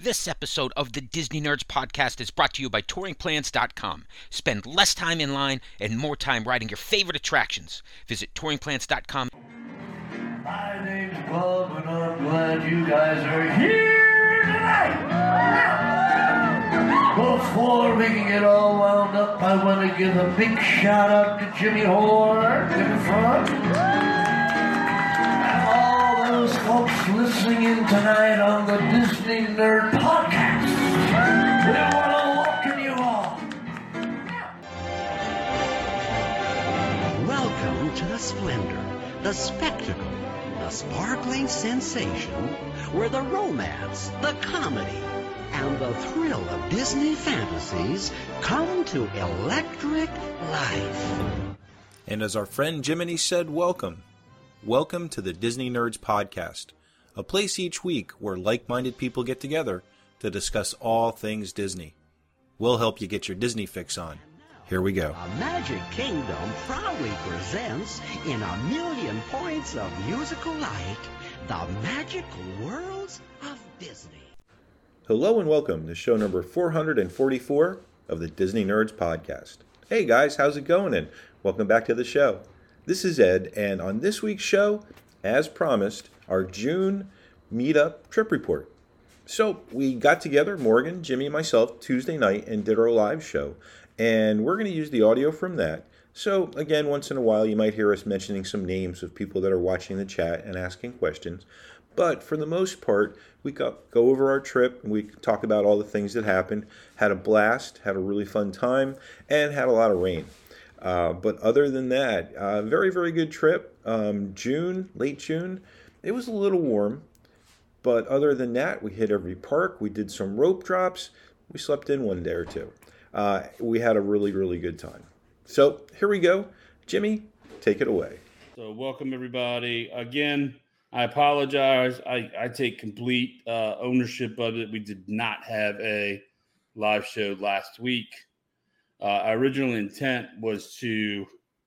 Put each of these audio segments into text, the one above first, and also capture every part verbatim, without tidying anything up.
This episode of the Disney Nerds Podcast is brought to you by touring plans dot com. Spend less time in line and more time riding your favorite attractions. Visit touring plans dot com. My name's Bob, and I'm glad you guys are here tonight. Before we can get all wound up, I want to give a big shout out to Jimmy Horn in front. And all those folks listening in tonight on the Disney Nerd Podcast. We want to welcome you all. Welcome to the splendor, the spectacle, the sparkling sensation, where the romance, the comedy, and the thrill of Disney fantasies come to electric life. And as our friend Jiminy said, welcome. Welcome to the Disney Nerds Podcast, a place each week where like-minded people get together to discuss all things Disney. We'll help you get your Disney fix on. Here we go. A Magic Kingdom proudly presents, in a million points of musical light, the magical worlds of Disney. Hello and welcome to show number four hundred forty-four of the Disney Nerds Podcast. Hey guys, how's it going? And welcome back to the show. This is Ed, and on this week's show, as promised, our June meetup trip report. So we got together, Morgan, Jimmy, and myself, Tuesday night and did our live show. And we're going to use the audio from that. So again, once in a while, you might hear us mentioning some names of people that are watching the chat and asking questions. But for the most part, we go, go over our trip and we talk about all the things that happened. Had a blast, had a really fun time, and had a lot of rain. Uh, but other than that, uh, very, very good trip. Um, June, late June, it was a little warm. But other than that, we hit every park. We did some rope drops. We slept in one day or two. Uh, we had a really, really good time. So here we go. Jimmy, take it away. So welcome, everybody. Again, I apologize. I, I take complete uh, ownership of it. We did not have a live show last week. Uh, our original intent was to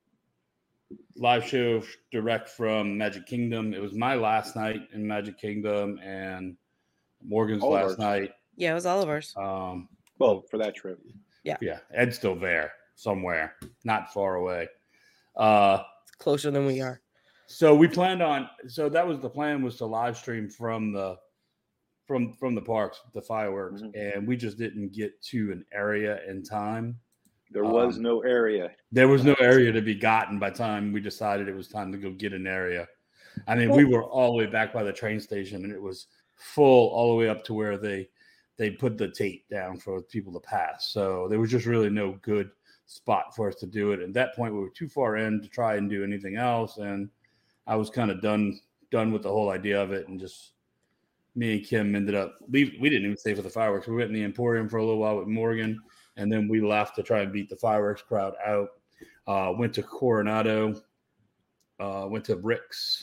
live show direct from Magic Kingdom. It was my last night in Magic Kingdom and Morgan's All last night. Yeah, it was all of ours. Um, Well, for that trip. Yeah. Yeah, Ed's still there somewhere, not far away. Uh, Closer than we are. So we planned on. So that was the plan, was to live stream from the from from the parks, the fireworks, Mm-hmm. and we just didn't get to an area in time. There was Um, no area. There was no area to be gotten by the time we decided it was time to go get an area. I mean, we were all the way back by the train station, and it was full all the way up to where they they put the tape down for people to pass. So there was just really no good spot for us to do it. At that point, we were too far in to try and do anything else, and I was kind of done done with the whole idea of it, and just me and Kim ended up leave. We didn't even stay for the fireworks. We went in the Emporium for a little while with Morgan, and then we left to try and beat the fireworks crowd out. Uh, went to Coronado, uh, went to Rick's,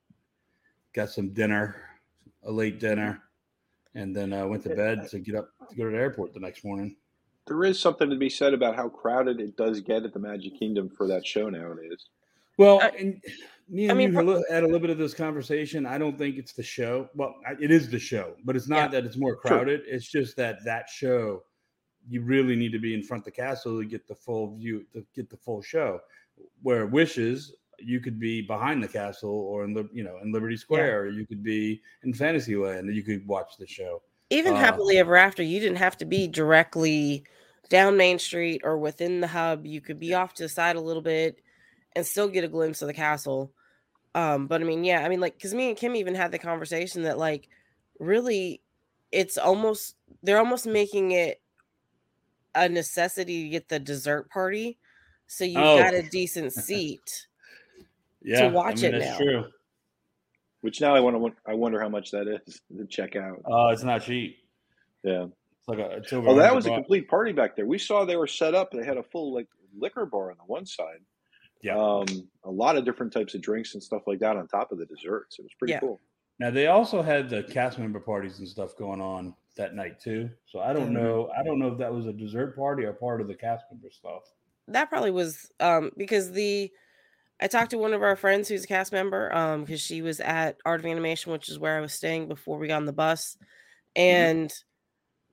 got some dinner, a late dinner, and then uh, went to bed to get up to go to the airport the next morning. There is something to be said about how crowded it does get at the Magic Kingdom for that show nowadays. Well, I- and me and I mean, you had a little bit of this conversation. I don't think it's the show. Well, it is the show, but it's not Yeah. that it's more crowded. It's just that that show, you really need to be in front of the castle to get the full view, to get the full show. Where Wishes, you could be behind the castle or in the, you know, in Liberty Square, or you could be in Fantasyland and you could watch the show. Even Uh, Happily Ever After, you didn't have to be directly down Main Street or within the hub. You could be off to the side a little bit and still get a glimpse of the castle. Um, but I mean, yeah, I mean, like, because me and Kim even had the conversation that, like, really, it's almost, they're almost making it a necessity to get the dessert party. So you've Oh. got a decent seat. Yeah, watch I mean, it that's now. true. Which now I want to. I wonder how much that is to check out. Uh, it's not cheap. Yeah. It's like a, it's over Oh, that one hundred was a bucks. complete party back there. We saw they were set up. They had a full like liquor bar on the one side. Yeah. Um, a lot of different types of drinks and stuff like that on top of the desserts. It was pretty Yeah. cool. Now they also had the cast member parties and stuff going on that night too. So I don't Mhm. know. I don't know if that was a dessert party or part of the cast member stuff. That probably was um because the I talked to one of our friends who's a cast member um because she was at Art of Animation, which is where I was staying before we got on the bus, and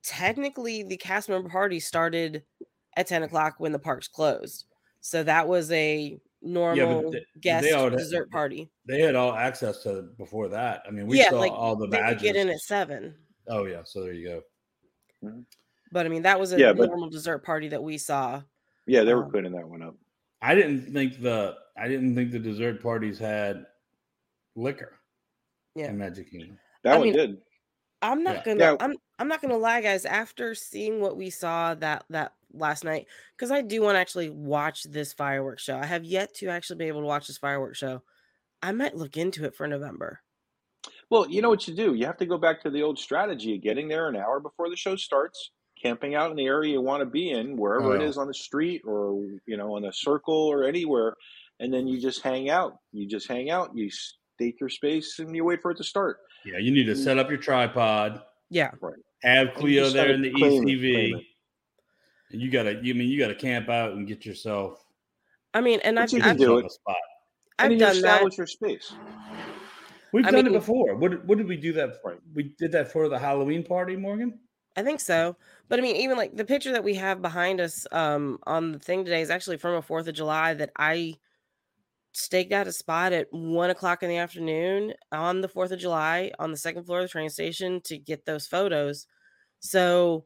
technically the cast member party started at ten o'clock when the parks closed. So that was a normal they, guest they all, dessert party. They had all access to it before that. I mean, we yeah, saw like all the they badges. could get in at seven. Oh yeah, so there you go. But I mean, that was a Yeah, but- normal dessert party that we saw. Yeah, they were Um, cleaning that one up. I didn't think the I didn't think the dessert parties had liquor Yeah. in Magic Kingdom. That I one mean- did. I'm not Yeah. gonna Now- I'm I'm not gonna lie, guys, after seeing what we saw that that last night, because I do want to actually watch this fireworks show. I have yet to actually be able to watch this fireworks show. I might look into it for November. Well, you know what you do? You have to go back to the old strategy of getting there an hour before the show starts, camping out in the area you want to be in, wherever it Oh. is on the street or, you know, on a circle or anywhere. And then you just hang out. You just hang out. You stake your space and you wait for it to start. Yeah, you need to set up your tripod, Yeah. have And you Cleo just there gotta in the claim it, E C V. claim it. And you gotta, you mean you gotta camp out and get yourself, I mean, and But I've you get can I've, do yourself it. a spot. And I've then you done that. establish your space. We've I done mean- it before. What did- what did we do that? Right. We did that for the Halloween party, Morgan. I think so. But I mean, even like the picture that we have behind us um on the thing today is actually from a Fourth of July that I staked out a spot at one o'clock in the afternoon on the Fourth of July on the second floor of the train station to get those photos. So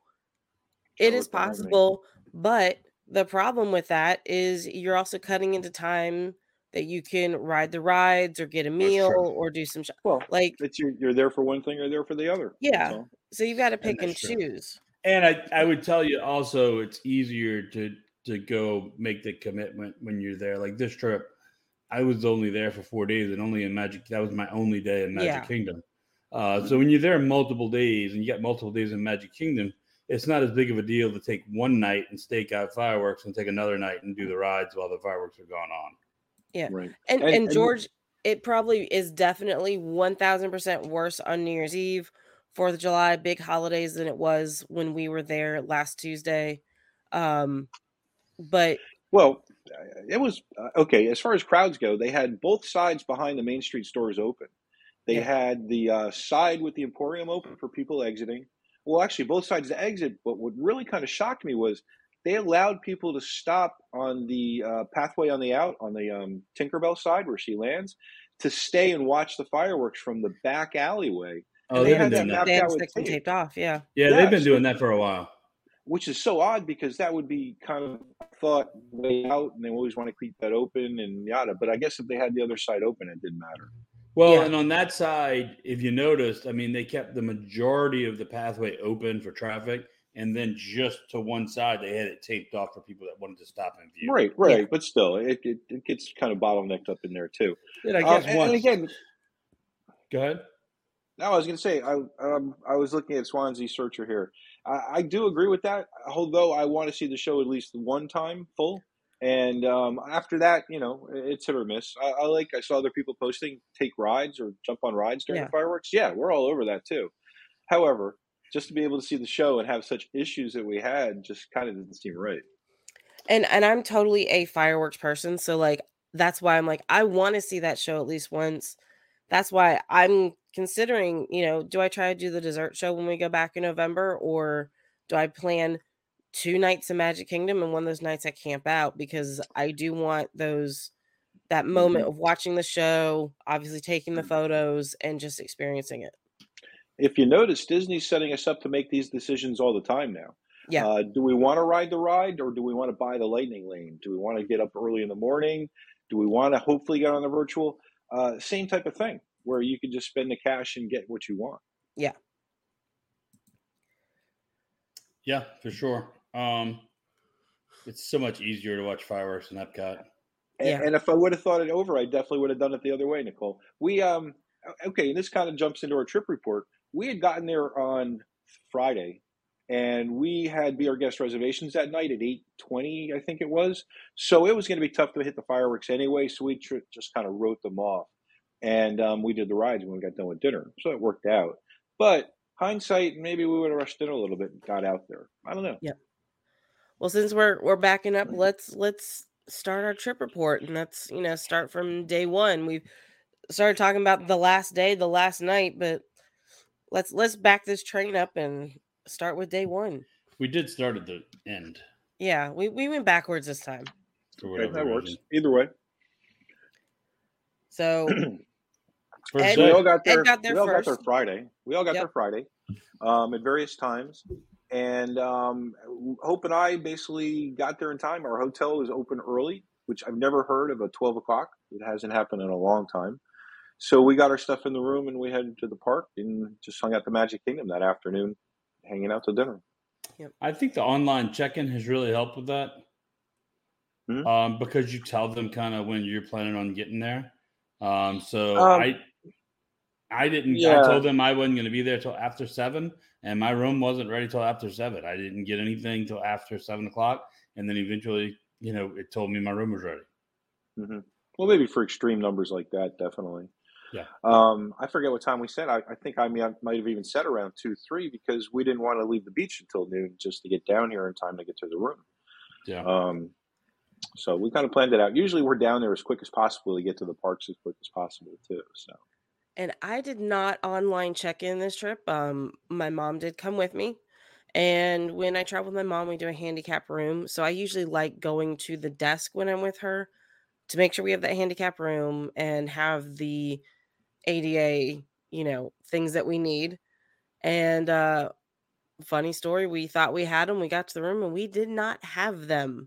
it Show is it behind me. possible, but the problem with that is you're also cutting into time that you can ride the rides or get a meal true. or do some sh- Well, like it's you're, you're there for one thing or there for the other. Yeah. That's all. so you've got to pick and that's true. choose. And I, I would tell you also, it's easier to to go make the commitment when you're there. Like this trip, I was only there for four days and only in Magic. That was my only day in Magic Yeah. Kingdom. Uh, so when you're there multiple days and you got multiple days in Magic Kingdom, it's not as big of a deal to take one night and stake out fireworks and take another night and do the rides while the fireworks are going on. Right. And, And- and and- George, it probably is definitely one thousand percent worse on New Year's Eve, Fourth of July, big holidays than it was when we were there last Tuesday. Um, but Well, uh, it was uh, okay. As far as crowds go, they had both sides behind the Main Street stores open. They Yeah. had the uh, side with the Emporium open for people exiting. Well, actually, both sides to exit. But what really kind of shocked me was they allowed people to stop on the uh, pathway on the out on the um, Tinkerbell side where she lands to stay and watch the fireworks from the back alleyway, Oh, and they've had been that doing map that. they had out the with section tape. taped off. Yeah. Yeah, Yeah, they've been so- doing that for a while. which is so odd because that would be kind of thought way out, and they always want to keep that open and yada. But I guess if they had the other side open, it didn't matter. Well, Yeah. and on that side, if you noticed, I mean, they kept the majority of the pathway open for traffic, and then just to one side, they had it taped off for people that wanted to stop and view. Right, right. Yeah. But still, it, it, it gets kind of bottlenecked up in there too. Did I Uh, guess and, once? and again, Go ahead. no, I was going to say, I um, I was looking at Swansea Searcher here. I, I do agree with that, although I want to see the show at least one time full. And um, after that, you know, it's hit or miss. I, I like, I saw other people posting take rides or jump on rides during Yeah. the fireworks. Yeah, we're all over that too. However, just to be able to see the show and have such issues that we had just kind of didn't seem right. And and I'm totally a fireworks person, so like that's why I'm like I want to see that show at least once. That's why I'm considering, you know, do I try to do the dessert show when we go back in November, or do I plan two nights in Magic Kingdom and one of those nights I camp out, because I do want those that moment of watching the show, obviously taking the photos and just experiencing it. If you notice, Disney's setting us up to make these decisions all the time now. Yeah. Uh, do we want to ride the ride or do we want to buy the lightning lane? Do we want to get up early in the morning? Do we want to hopefully get on the virtual? Uh, same type of thing where you can just spend the cash and get what you want. Yeah. Yeah, for sure. Um, it's so much easier to watch fireworks in Epcot. And, Yeah. and if I would have thought it over, I definitely would have done it the other way, Nicole. We, um, okay, and this kind of jumps into our trip report. We had gotten there on Friday, and we had Be Our Guest reservations that night at eight twenty, I think it was. So it was going to be tough to hit the fireworks anyway, so we tr- just kind of wrote them off. And um, we did the rides when we got done with dinner, so it worked out. But hindsight, maybe we would have rushed in a little bit and got out there. I don't know. Well, since we're we're backing up, let's let's start our trip report, and let's you know start from day one. We've started talking about the last day, the last night, but let's let's back this train up and start with day one. We did start at the end. Yeah, we, we went backwards this time. For Okay, whatever that works. reason. Either way. So First Ed- So we day. all got there. Ed got there we all got there first. Friday. We all got Yep. there Friday, um, at various times, and um, Hope and I basically got there in time. Our hotel was open early, which I've never heard of a twelve o'clock. It hasn't happened in a long time. So we got our stuff in the room and we headed to the park and just hung out the Magic Kingdom that afternoon, hanging out till dinner. I think the online check-in has really helped with that. Mhm. Um, because you tell them kind of when you're planning on getting there. Um, so Um, I I didn't yeah. I told them I wasn't going to be there till after seven, and my room wasn't ready till after seven. I didn't get anything till after seven o'clock, and then eventually, you know, it told me my room was ready. hmm Well, maybe for extreme numbers like that, definitely. Yeah. Um, I forget what time we said. I, I think I may- might have even said around two, three, because we didn't want to leave the beach until noon just to get down here in time to get to the room. Yeah. Um, so we kind of planned it out. Usually we're down there as quick as possible to get to the parks as quick as possible too. So And I did not online check in this trip. Um, my mom did come with me. And when I travel with my mom, we do a handicap room. So I usually like going to the desk when I'm with her to make sure we have that handicap room and have the A D A, you know, things that we need. And uh funny story, we thought we had them. We got to the room and we did not have them.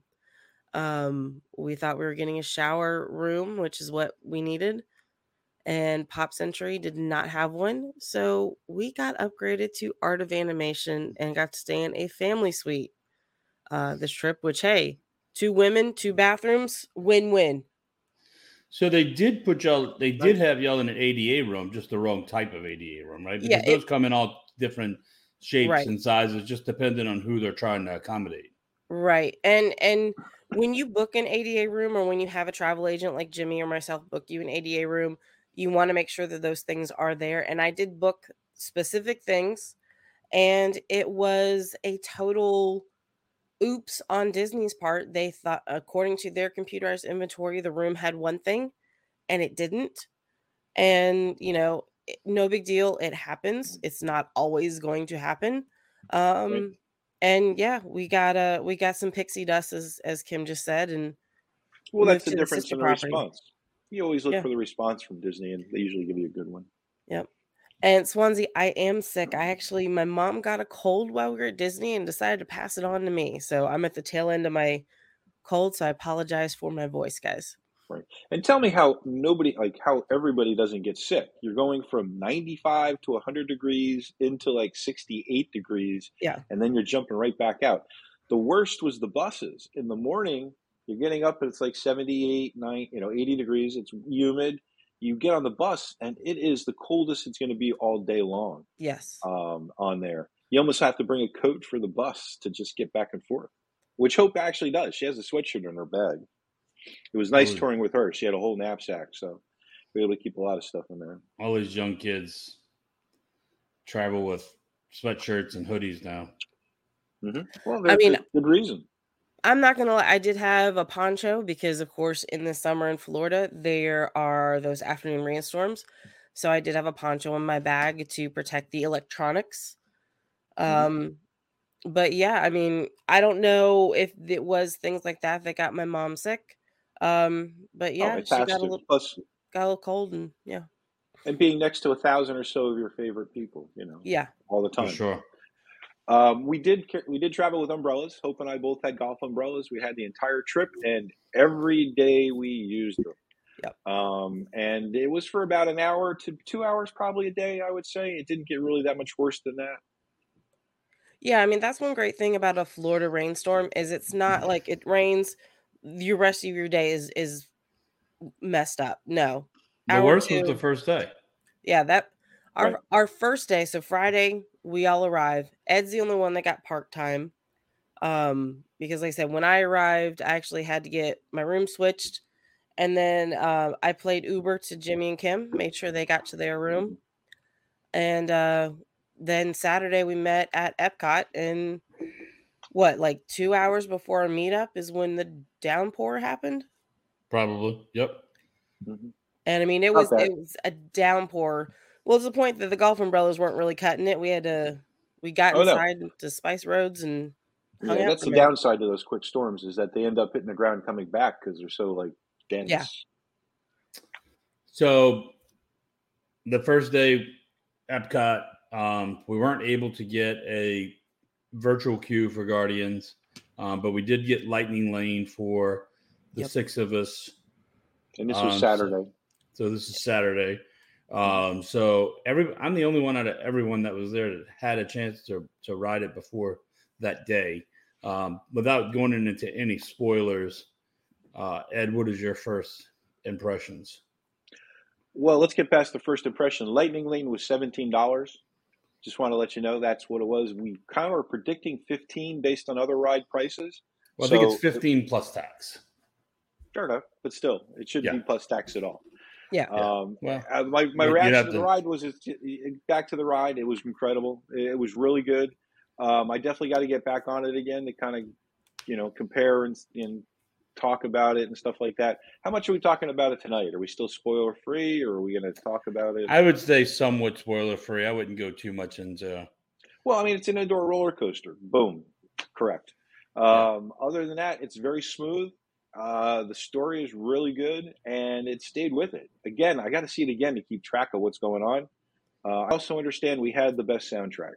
Um, we thought we were getting a shower room, which is what we needed. And Pop Century did not have one. So we got upgraded to Art of Animation and got to stay in a family suite uh, this trip, which, hey, two women, two bathrooms, win-win. So they did put y'all. They did have y'all in an A D A room, just the wrong type of A D A room, right? Because Yeah, it- those come in all different shapes Right. and sizes, just depending on who they're trying to accommodate. Right. And and when you book an A D A room or when you have a travel agent like Jimmy or myself book you an A D A room, you want to make sure that those things are there. And I did book specific things, and it was a total oops on Disney's part. They thought, according to their computerized inventory, the room had one thing and it didn't. And, you know, it- no big deal. It happens. It's not always going to happen. Um, Right. and yeah, we got uh we got some pixie dust as as Kim just said, and well, moved that's the to the difference sister in the property. response. You always look Yeah. for the response from Disney, and they usually give you a good one. Yep. And Swansea, I am sick. I actually, my mom got a cold while we were at Disney and decided to pass it on to me. So I'm at the tail end of my cold. So I apologize for my voice, guys. Right. And tell me how nobody, like how everybody doesn't get sick. You're going from ninety-five to one hundred degrees into like sixty-eight degrees. Yeah. And then you're jumping right back out. The worst was the buses. In the morning, you're getting up and it's like seventy-eight, nine, you know, eighty degrees. It's humid. You get on the bus and it is the coldest it's going to be all day long Yes. um, on there. You almost have to bring a coat for the bus to just get back and forth, which Hope actually does. She has a sweatshirt in her bag. It was nice Oh. touring with her. She had a whole knapsack, so we were able to keep a lot of stuff in there. All these young kids travel with sweatshirts and hoodies now. Mm-hmm. Well, I there's mean- a good reason. I'm not gonna lie, I did have a poncho because, of course, in the summer in Florida, there are those afternoon rainstorms. So I did have a poncho in my bag to protect the electronics. Um, but yeah, I mean, I don't know if it was things like that that got my mom sick. Um, but yeah, oh, it she has got a to. little Plus, got a little cold, and yeah, and being next to a thousand or so of your favorite people, you know, yeah, all the For time. sure. Um, we did ca- we did travel with umbrellas. Hope and I both had golf umbrellas. We had the entire trip, and every day we used them. Yep. Um, and it was for about an hour to two hours, probably a day. I would say it didn't get really that much worse than that. yeah. I mean, that's one great thing about a Florida rainstorm is it's not like it rains. Your rest of your day is is messed up. No, The Hour worst was two. the first day. Yeah, that our Right. our first day, so Friday, we all arrive. Ed's the only one that got park time. Um, because like I said, when I arrived, I actually had to get my room switched. And then uh, I played Uber to Jimmy and Kim, made sure they got to their room. And uh, then Saturday we met at Epcot, and what, like two hours before our meetup is when the downpour happened. Probably. Yep. Mm-hmm. And I mean, it Not was bad. it was a downpour. Well, to the point that the golf umbrellas weren't really cutting it. We had to We got Oh, no. inside to Spice Roads and hung Yeah, out that's for the a minute. downside to those quick storms is that they end up hitting the ground coming back because they're so like dense. Yeah. So the first day, Epcot, um, we weren't able to get a virtual queue for Guardians, um, but we did get Lightning Lane for the Yep. six of us. And this was Um, Saturday. So, so this is Saturday. Um, so every I'm the only one out of everyone that was there that had a chance to to ride it before that day. Um, without going into any spoilers, uh, Ed, what is your first impressions? Well, let's get past the first impression. Lightning Lane was seventeen dollars. Just want to let you know that's what it was. We kind of were predicting fifteen based on other ride prices. Well, I So, think it's fifteen plus tax. Fair enough, but still, it shouldn't Yeah. be plus tax at all. Yeah. Um, Well, uh, my my you'd- you'd reaction have to the to- ride was it's, it, back to the ride. It was incredible. It, it was really good. Um, I definitely got to get back on it again to kind of, you know, compare and, and talk about it and stuff like that. How much are we talking about it tonight? Are we still spoiler free, or are we going to talk about it? I would say somewhat spoiler free. I wouldn't go too much into. Well, I mean, it's an indoor roller coaster. Boom, correct. Um, Other than that, it's very smooth. Uh, the story is really good, and it stayed with it. Again, I got to see it again to keep track of what's going on. Uh, I also understand we had the best soundtrack.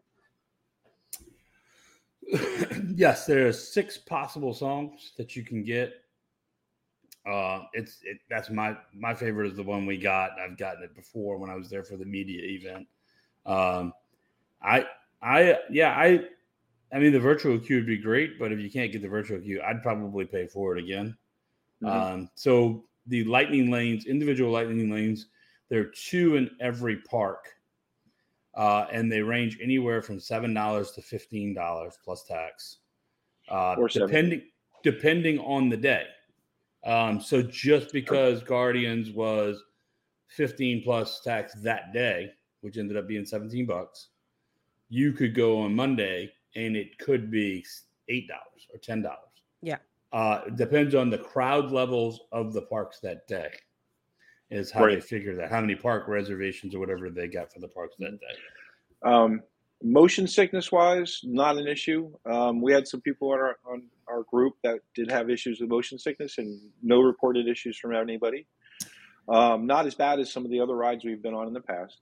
Yes, there are six possible songs that you can get. Uh, it's it, that's my my favorite is the one we got. I've gotten it before when I was there for the media event. Um, I I yeah I I mean the virtual queue would be great, but if you can't get the virtual queue, I'd probably pay for it again. Mhm. Um, so the lightning lanes, individual lightning lanes, there are two in every park. Uh, and they range anywhere from seven dollars to fifteen dollars plus tax, uh, Or seventeen. depending depending on the day. Um, so just because Guardians was fifteen plus tax that day, which ended up being seventeen bucks, you could go on Monday and it could be eight dollars or ten dollars. Yeah. Uh, it depends on the crowd levels of the parks that day. Is how they Right. figure that, how many park reservations or whatever they got for the parks that day. Um, motion sickness wise, not an issue. Um, we had some people on our on our group that did have issues with motion sickness, and no reported issues from anybody. Um, not as bad as some of the other rides we've been on in the past.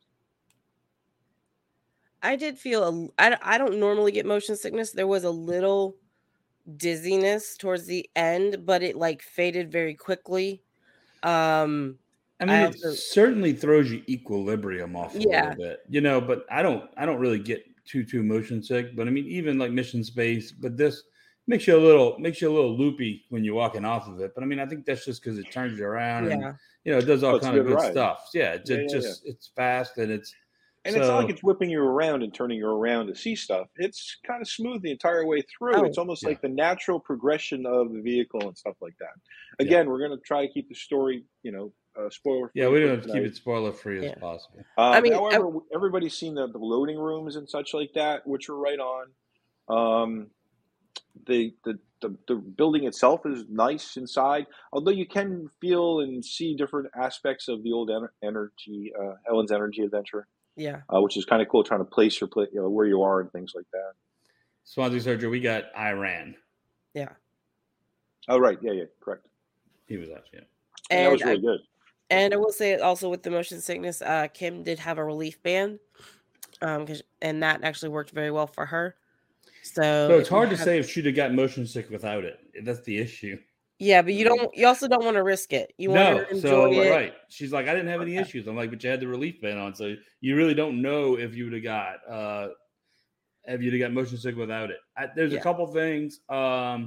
I did feel a, I, I don't normally get motion sickness. There was a little dizziness towards the end, but it like faded very quickly. Um, I mean, I it also- certainly throws your equilibrium off a Yeah. little bit, you know. But I don't, I don't really get too too motion sick. But I mean, even like Mission Space, but this makes you a little makes you a little loopy when you're walking off of it. But I mean, I think that's just because it turns you around, and yeah. you know, it does all Well, it's a kind of good good ride. stuff. Yeah, it, Yeah, it yeah, just it's fast and it's And it's not So- like it's whipping you around and turning you around to see stuff. It's kind of smooth the entire way through. Oh, it's almost yeah. like the natural progression of the vehicle and stuff like that. Again, we're going to try to keep the story, you know, uh, spoiler free. yeah. We for don't have to keep tonight. it spoiler free as Yeah. possible. Um, I mean, I- however, everybody's seen the, the loading rooms and such like that, which are right on. Um, the, the the the building itself is nice inside, although you can feel and see different aspects of the old ener- energy, uh, Ellen's Energy Adventure, Yeah. uh, which is kind of cool. Trying to place your pla you know, where you are and things like that. Swansea Sergio, we got Iran. Yeah. Oh, right, yeah, yeah, correct. He was out, yeah. And that And was I, really good. and I will say also with the motion sickness, uh, Kim did have a relief band, um, 'cause- and that actually worked very well for her. So, So it's if you hard to have- say if she'd have got motion sick without it. That's the issue. Yeah, but you don't. You also don't want to risk it. You want No, her to so enjoy it. right. She's like, I didn't have any Okay. issues. I'm like, but you had the relief band on, so you really don't know if you would have got uh if you'd have got motion sick without it. I, there's Yeah. a couple things. Um,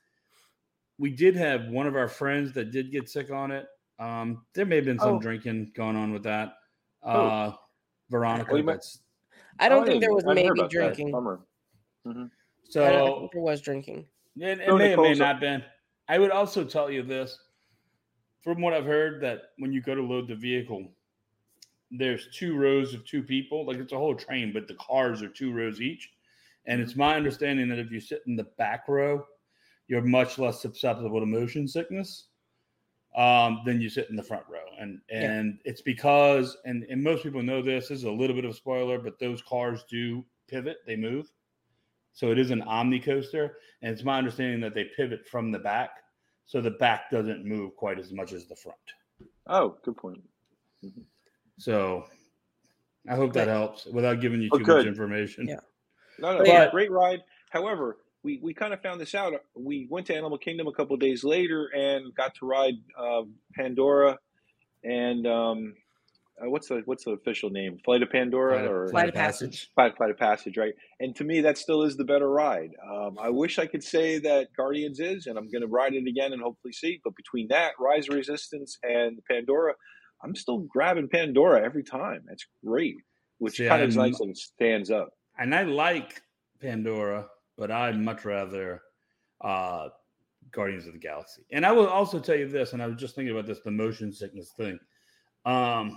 we did have one of our friends that did get sick on it. Um, there may have been some Oh. drinking going on with that. Oh. Uh, Veronica, Oh, you might- that's I don't Oh, think there didn't- was I didn't hear maybe about that. drinking. Bummer. so. I, don't, I think there was drinking. It, it No, may or may Nicole's not been. I would also tell you this, from what I've heard, that when you go to load the vehicle, there's two rows of two people. Like it's a whole train, but the cars are two rows each. And it's my understanding that if you sit in the back row, you're much less susceptible to motion sickness um, than you sit in the front row. And and it's because, and, and most people know this, this is a little bit of a spoiler, but those cars do pivot, they move. So it is an Omni coaster, and it's my understanding that they pivot from the back, so the back doesn't move quite as much as the front. Oh, good point. Mm-hmm. So I hope that helps without giving you Oh, too good. much information. Yeah. No, no, But- yeah, great ride. However, we, we kind of found this out. We went to Animal Kingdom a couple of days later and got to ride uh, Pandora and um, uh, what's the what's the official name? Flight of Pandora Flight of- or Flight of Passage. Flight, Flight of Passage, right? And to me, that still is the better ride. Um, I wish I could say that Guardians is, and I'm going to ride it again and hopefully see. But between that, Rise of Resistance and Pandora, I'm still grabbing Pandora every time. That's great, which See, kind of is I'm- nice that it stands up. And I like Pandora, but I'd much rather uh, Guardians of the Galaxy. And I will also tell you this, and I was just thinking about this, the motion sickness thing. Um,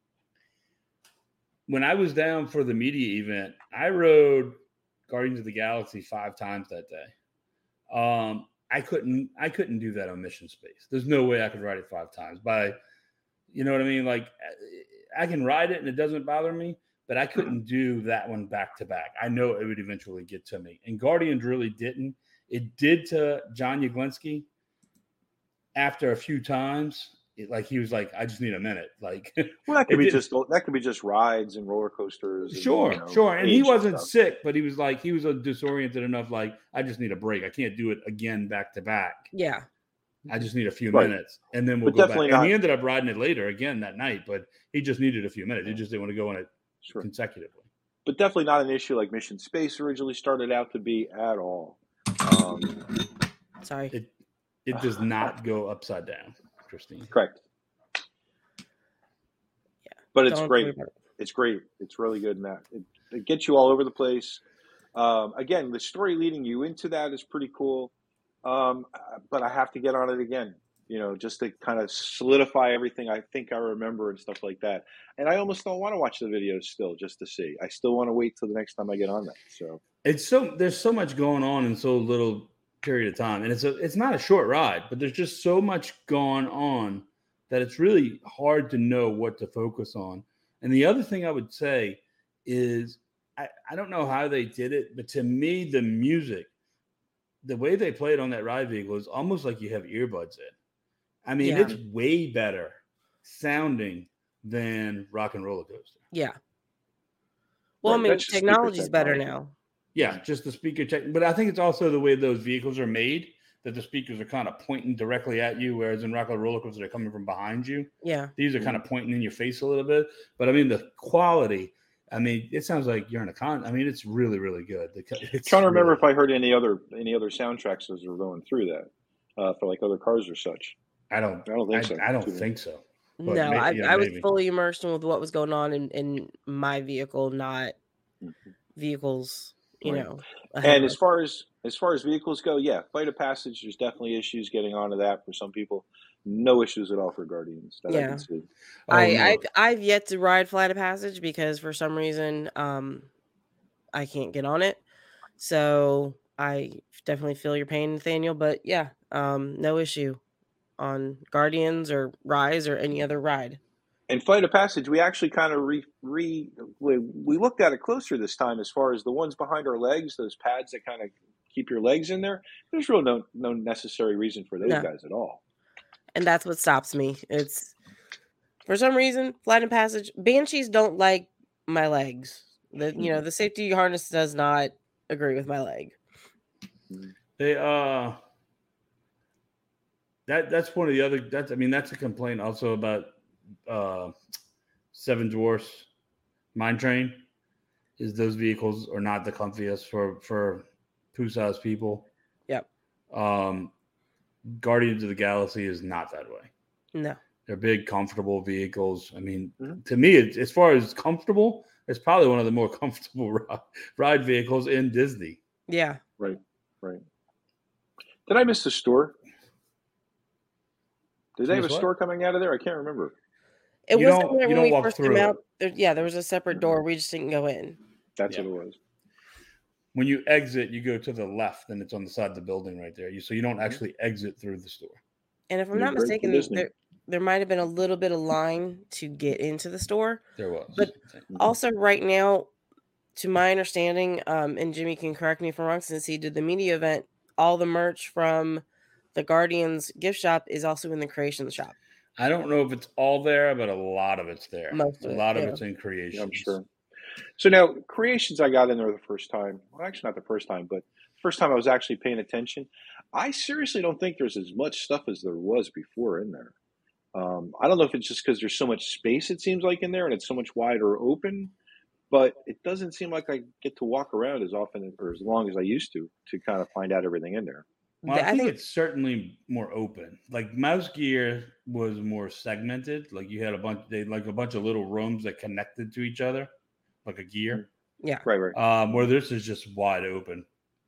when I was down for the media event, I rode Guardians of the Galaxy five times that day. Um, I couldn't, I couldn't do that on Mission Space. There's no way I could ride it five times. By, you know what I mean? Like, I can ride it and it doesn't bother me, but I couldn't do that one back to back. I know it would eventually get to me, and Guardians really didn't. It did to John Yaglinski after a few times. It, like he was like, I just need a minute. Like, Well, that could it be did- just that could be just rides and roller coasters. And, Sure, you know, sure. And he age wasn't stuff. sick, but he was like, he was a disoriented enough. Like, I just need a break. I can't do it again back to back. Yeah. I just need a few Right. minutes, and then we'll But go back. definitely And he not- ended up riding it later again that night, but he just needed a few minutes. He just didn't want to go on it Sure. consecutively. But definitely not an issue like Mission Space originally started out to be at all. Um, Sorry. It it does not go upside down, Christine. correct. But it's Don't great. worry about it. It's great. It's really good in that. It, it gets you all over the place. Um, again, the story leading you into that is pretty cool. Um, but I have to get on it again, you know, just to kind of solidify everything I think I remember and stuff like that. And I almost don't want to watch the videos still just to see. I still want to wait till the next time I get on that. So It's so there's so much going on in so little period of time, and it's a it's not a short ride, but there's just so much going on that it's really hard to know what to focus on. And the other thing I would say is I, I don't know how they did it, but to me, the music, the way they play it on that ride vehicle is almost like you have earbuds in. I mean, Yeah. it's way better sounding than Rock and Roller Coaster. Yeah. Well, Right, I mean, that's just speaker technology's better technology. now. Yeah, just the speaker tech. But I think it's also the way those vehicles are made, that the speakers are kind of pointing directly at you, whereas in Rock and Roller Coaster, they're coming from behind you. Yeah. These are kind of pointing in your face a little bit. But I mean, the quality, I mean, it sounds like you're in a con. I mean, it's really, really good. The co- It's trying to remember really- if I heard any other any other soundtracks as we were going through that uh, for like other cars or such. I don't, I don't think I, so. I don't Too. think so. But No, may- I, yeah, I was maybe. fully immersed in with what was going on in, in my vehicle, not vehicles, you Right. know. And ahead as of- far as as far as vehicles go, yeah, Flight of Passage, there's definitely issues getting onto that for some people. No issues at all for Guardians that I Yeah. can see. Oh, I, no. I've, I've yet to ride Flight of Passage because for some reason um, I can't get on it. So I definitely feel your pain, Nathaniel. But yeah, um, no issue on Guardians or Rise or any other ride. And Flight of Passage, we actually kind of re, re we, we looked at it closer this time as far as the ones behind our legs, those pads that kind of keep your legs in there. There's real no no necessary reason for those No. guys at all. And that's what stops me. It's for some reason, Flight of Passage, Banshees don't like my legs. The you know, the safety harness does not agree with my leg. They uh that that's one of the other that's I mean that's a complaint also about uh Seven Dwarfs Mine Train is those vehicles are not the comfiest for for poo-size people. Yep. Um Guardians of the Galaxy is not that way. No. They're big, comfortable vehicles. I mean, Mhm. to me, it, as far as comfortable, it's probably one of the more comfortable ride, ride vehicles in Disney. Yeah. Right, right. Did I miss the store? Did they have a Miss what? store coming out of there? I can't remember. It You wasn't don't- there you when don't we walk first through came it. out. There, yeah, there was a separate door. We just didn't go in. That's Yeah. what it was. When you exit, you go to the left, and it's on the side of the building right there. You so you don't Mm-hmm. actually exit through the store. And if I'm You're not great for mistaken, Disney. there there might have been a little bit of line to get into the store. There was. But Also, right now, to my understanding, um, and Jimmy can correct me if I'm wrong, since he did the media event, all the merch from the Guardians gift shop is also in the Creations shop. I don't know if it's all there, but a lot of it's there. Most a of it, lot of yeah. it's in Creations. Yeah, I'm sure. So now, Creations, I got in there the first time. Well, actually, not the first time, but first time I was actually paying attention. I seriously don't think there's as much stuff as there was before in there. Um, I don't know if it's just because there's so much space, it seems like, in there, and it's so much wider open, but it doesn't seem like I get to walk around as often or as long as I used to to kind of find out everything in there. Well, I I think think- it's certainly more open. Like Mouse Gear was more segmented. Like you had a bunch, they like a bunch of little rooms that connected to each other, like a gear. Yeah. Right, right. Um, where this is just wide open.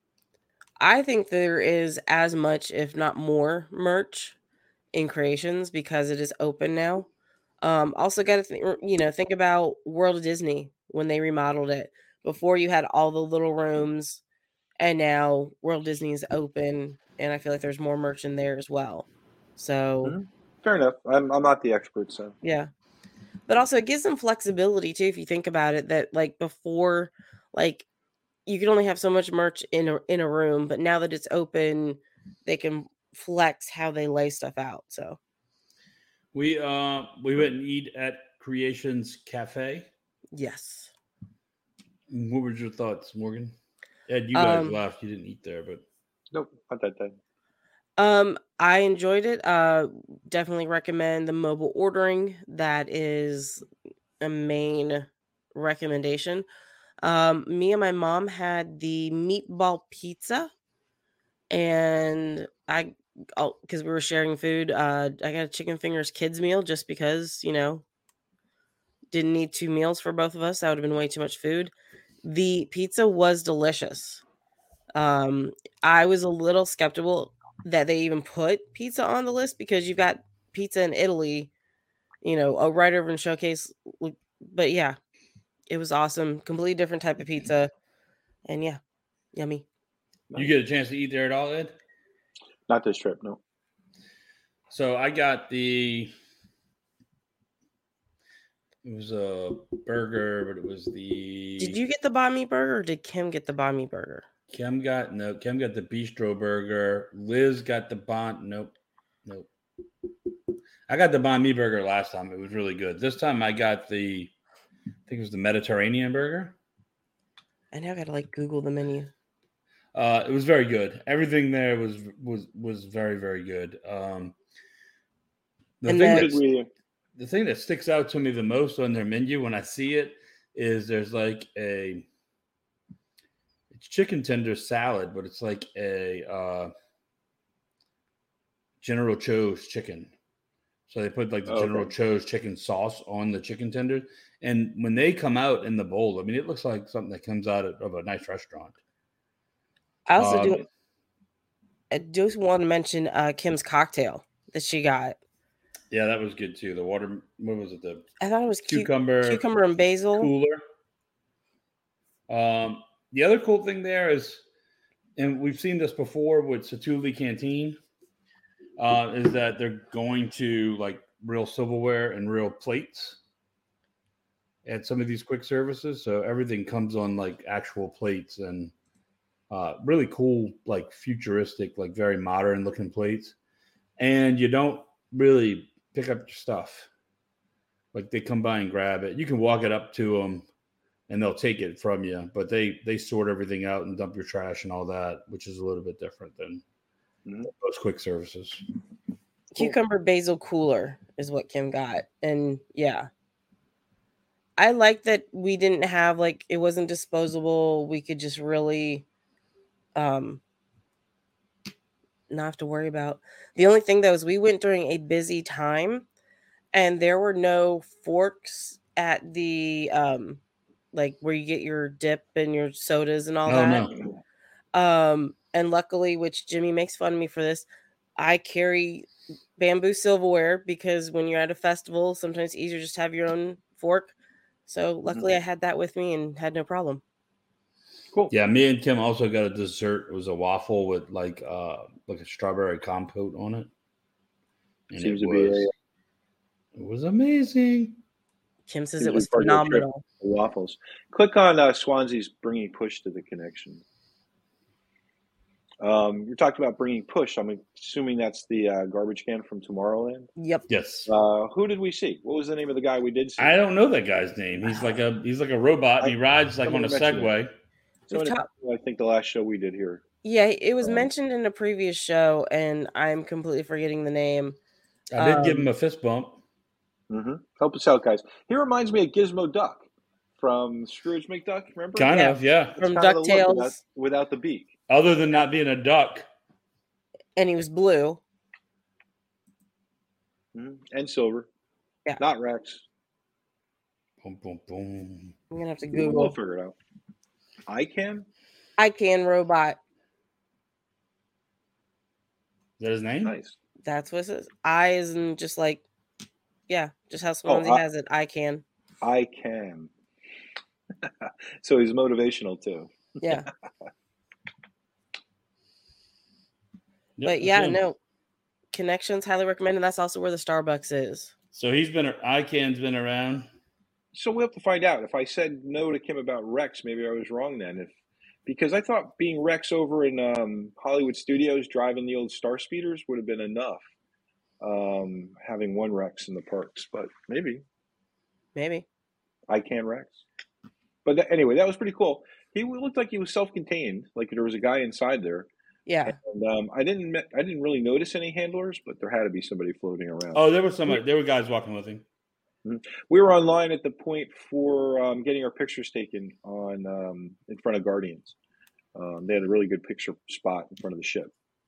I think there is as much, if not more, merch in Creations because it is open now. Um, also, got to think, you know, think about World of Disney when they remodeled it. Before you had all the little rooms, and now World Disney is open, and I feel like there's more merch in there as well. So, Mhm. Fair enough. I'm I'm not the expert, so yeah. But also, it gives them flexibility too. If you think about it, that like before, like you could only have so much merch in a in a room, but now that it's open, they can flex how they lay stuff out. So We uh we went and eat at Creations Cafe. yes. What were your thoughts, Morgan? Ed, you guys Um, laughed. You didn't eat there, but nope, not that day. Um, I enjoyed it. Uh, definitely recommend the mobile ordering. That is a main recommendation. Um, me and my mom had the meatball pizza, and I, oh, because we were sharing food. Uh, I got a chicken fingers kids meal just because you know didn't need two meals for both of us. That would have been way too much food. The pizza was delicious. Um, I was a little skeptical that they even put pizza on the list because you've got pizza in Italy, you know, a right over in Showcase. But yeah, it was awesome. Completely different type of pizza. And yeah, yummy. you get a chance to eat there at all, Ed? Not this trip, no. So I got the. It was a burger, but it was the. Did you get the banh mi burger or did Kim get the banh mi burger? Kim got no. Kim got the bistro burger. Liz got the banh. Nope, nope. I got the banh mi burger last time. It was really good. This time I got the. I think it was the Mediterranean burger. I now gotta like Google the menu. Uh, it was very good. Everything there was was was very very good. Um, the And thing then- that Did we? the thing that sticks out to me the most on their menu when I see it is there's like a it's chicken tender salad, but it's like a uh, General Cho's chicken. So they put like the Oh, okay. General Cho's chicken sauce on the chicken tenders, and when they come out in the bowl, I mean, it looks like something that comes out of, of a nice restaurant. I also Um, do. I just want to mention uh, Kim's cocktail that she got. Yeah, that was good too. The water, what was it? The I thought it was cu- cucumber, cucumber and basil. cooler. Um, the other cool thing there is, and we've seen this before with Satuli Canteen, uh, is that they're going to like real silverware and real plates at some of these quick services. So everything comes on like actual plates and uh, really cool, like futuristic, like very modern looking plates. And you don't really pick up your stuff. Like they come by and grab it. You can walk it up to them and they'll take it from you, but they they sort everything out and dump your trash and all that, which is a little bit different than Mhm. those quick services. Cucumber basil cooler is what Kim got. And yeah. I like that we didn't have like it wasn't disposable. We could just really um not have to worry about. The only thing though is we went during a busy time and there were no forks at the um like where you get your dip and your sodas and all Oh, that. no. Um, and luckily, which Jimmy makes fun of me for this, I carry bamboo silverware because when you're at a festival, sometimes it's easier just to have your own fork. So luckily, I had that with me and had no problem. Cool. Yeah, me and Kim also got a dessert. It was a waffle with like uh like a strawberry compote on it. And Seems it to be was, a- it was amazing. Kim says Gives it you was part of the trip. phenomenal. The waffles. Click on uh, Swansea's bringing push to the connection. Um, you're talking about bringing push. I'm assuming that's the uh, garbage can from Tomorrowland. Yep. Yes. Uh, who did we see? What was the name of the guy we did see? I don't know that guy's name. He's like a he's like a robot, and he rides like on a Somebody mentioned Segway. Somebody, We've ta- I think the last show we did here. Yeah, it was Um, mentioned in a previous show, and I'm completely forgetting the name. I did give Um, him a fist bump. Mm-hmm. Help us out, guys. He reminds me of Gizmo Duck from Scrooge McDuck. Remember? Kind Yeah. of, yeah. That's From kind of the look DuckTales. without, without the beak. Other than not being a duck. And he was blue. Mhm. And silver. Yeah. Not Rex. Boom, boom, boom. I'm gonna have to We'll Google. figure it out. I can. I can robot. Is that his name? Nice. That's what it says. I isn't just like, yeah, just how Swansea I- has it. I can. I can. So he's motivational too. Yeah. Yep, But yeah, that's him. no. Connections, highly recommend. And that's also where the Starbucks is. So he's been, ICANN's been around. So we'll have to find out. If I said no to Kim about Rex, maybe I was wrong then. If because I thought being Rex over in um, Hollywood Studios driving the old Star Speeders would have been enough. Um, having one Rex in the parks, but maybe Maybe. I can Rex. But th- anyway, that was pretty cool. He looked like he was self-contained, like there was a guy inside there. Yeah. And um, I didn't me- I didn't really notice any handlers, but there had to be somebody floating around. Oh, there was somebody. There were guys walking with him. We were online at the point for um, getting our pictures taken on um, in front of Guardians. Um, they had a really good picture spot in front of the ship.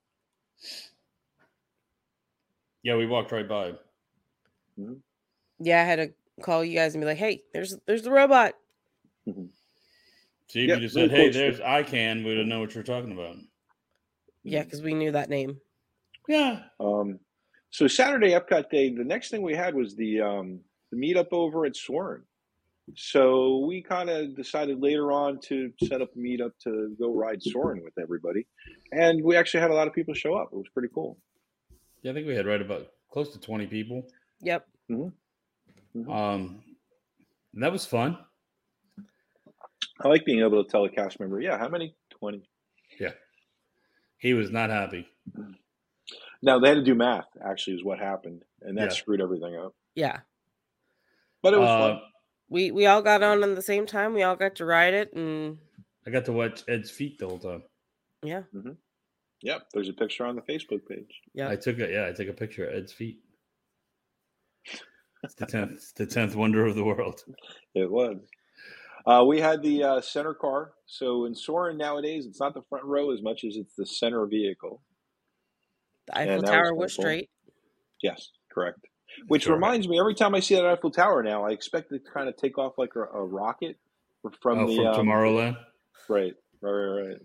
Yeah, we walked right by. Yeah, I had to call you guys and be like, hey, there's there's the robot. See, if Yep, you just really said, "Hey, cool there's ICANN," we would know what you're talking about. Yeah, because we knew that name. Yeah. Um, so Saturday Epcot Day, the next thing we had was the um, the meetup over at Soarin'. So we kind of decided later on to set up a meetup to go ride Soarin' with everybody, and we actually had a lot of people show up. It was pretty cool. Yeah, I think we had right about close to twenty people. Yep. Mhm. Um, and that was fun. I like being able to tell a cast member, yeah, how many? twenty. Yeah. He was not happy. Now they had to do math. Actually, is what happened, and that Yeah. screwed everything up. Yeah. But it was Uh, fun. We we all got on at the same time. We all got to ride it, and I got to watch Ed's feet the whole time. yeah, Yep, there's a picture on the Facebook page. yeah. I took it. Yeah, I took a picture of Ed's feet. It's the tenth, it's the tenth wonder of the world. It was. Uh, we had the uh, center car. So in Soarin' nowadays, it's not the front row as much as it's the center vehicle. The Eiffel and that Tower was was cool. straight. Yes, correct. Which Sure. reminds me, every time I see that Eiffel Tower now, I expect it to kind of take off like a, a rocket from Oh, the from um, Tomorrowland. Right, right, right,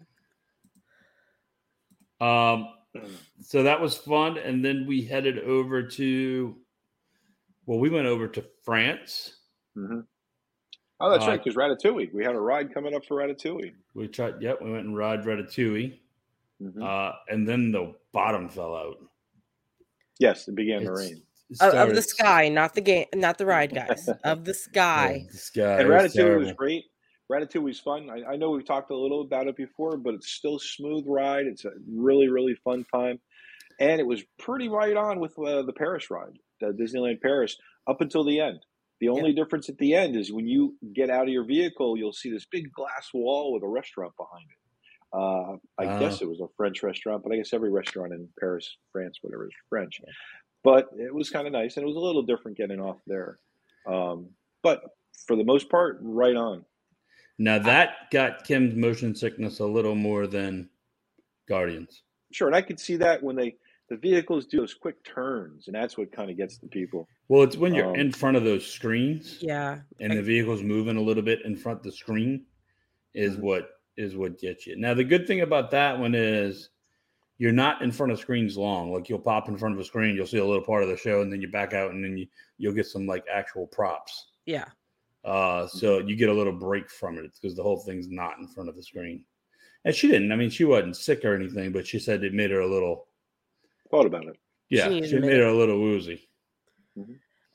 right. Um, so that was fun, and then we headed over to. Well, we went over to France. hmm Oh, that's Uh, right, because Ratatouille. We had a ride coming up for Ratatouille. We tried. Yep, we went and ride Ratatouille, Mhm. uh, and then the bottom fell out. Yes, it began to It's- rain. it Of, of the started- sky, not the game, not the ride, guys. Of the sky. Oh, the sky. And it was Ratatouille was terrible. great. Ratatouille was fun. I, I know we've talked a little about it before, but it's still a smooth ride. It's a really, really fun time. And it was pretty right on with uh, the Paris ride, the Disneyland Paris, up until the end. The only difference at the end is when you get out of your vehicle, you'll see this big glass wall with a restaurant behind it. Uh, I Ah. guess it was a French restaurant, but I guess every restaurant in Paris, France, whatever is French. But it was kind of nice, and it was a little different getting off there. Um, but for the most part, right on. Now that got Kim's motion sickness a little more than Guardians. Sure, and I could see that when they the vehicles do those quick turns, and that's what kind of gets the people. Well, it's when you're Um, in front of those screens Yeah. and the vehicle's moving a little bit in front of the screen is Mhm. what is what gets you. Now, the good thing about that one is you're not in front of screens long. Like you'll pop in front of a screen, you'll see a little part of the show, and then you back out, and then you, you'll get some like actual props. Yeah. Uh, so you get a little break from it because the whole thing's not in front of the screen. And she didn't. I mean, she wasn't sick or anything, but she said it made her a little. Thought about it. Yeah, needed she a made minute. her a little woozy. And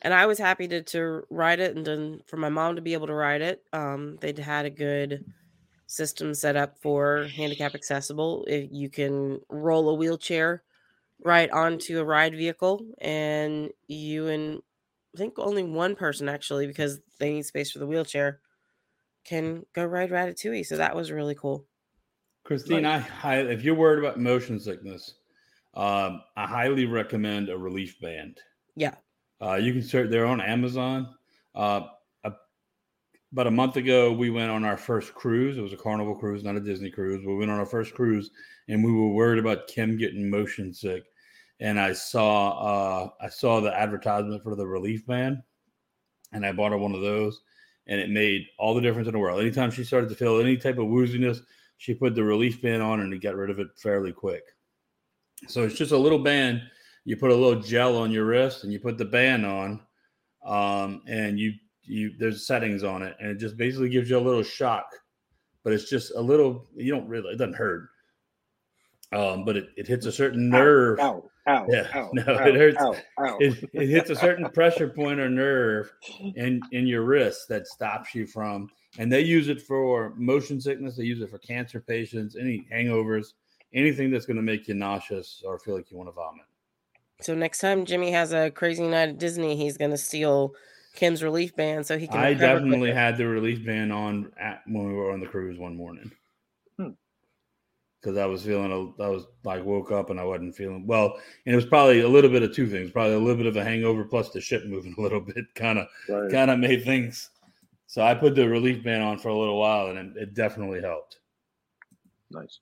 and I was happy to to ride it, and then for my mom to be able to ride it. Um, they'd had a good system set up for handicap accessible. If you can roll a wheelchair right onto a ride vehicle, and you and I think only one person actually, because they need space for the wheelchair, can go ride Ratatouille. So that was really cool. Christine, I, I if you're worried about motion sickness, um, I highly recommend a relief band. Yeah. Uh, you can search. They're on Amazon. Uh, a, about a month ago, we went on our first cruise. It was a Carnival cruise, not a Disney cruise. We went on our first cruise, and we were worried about Kim getting motion sick. And I saw uh, I saw the advertisement for the relief band, and I bought her one of those, and it made all the difference in the world. Anytime she started to feel any type of wooziness, she put the relief band on, and it got rid of it fairly quick. So it's just a little band. You put a little gel on your wrist, and you put the band on, um, and you you there's settings on it, and it just basically gives you a little shock. But it's just a little. You don't really. It doesn't hurt. Um, but it, it hits a certain nerve. Ow, ow, yeah, ow, no, ow, it hurts. Ow, ow. It, it hits a certain pressure point or nerve in, in your wrist that stops you from, and they use it for motion sickness. They use it for cancer patients, any hangovers, anything that's going to make you nauseous or feel like you want to vomit. So next time Jimmy has a crazy night at Disney, he's going to steal Kim's relief band so he can. I recover definitely quicker. had the relief band on at, when we were on the cruise one morning. Because I was feeling, a, I was like woke up and I wasn't feeling well. And it was probably a little bit of two things, probably a little bit of a hangover plus the ship moving a little bit kind of Right. kind of made things. So I put the relief band on for a little while and it, it definitely helped. Nice.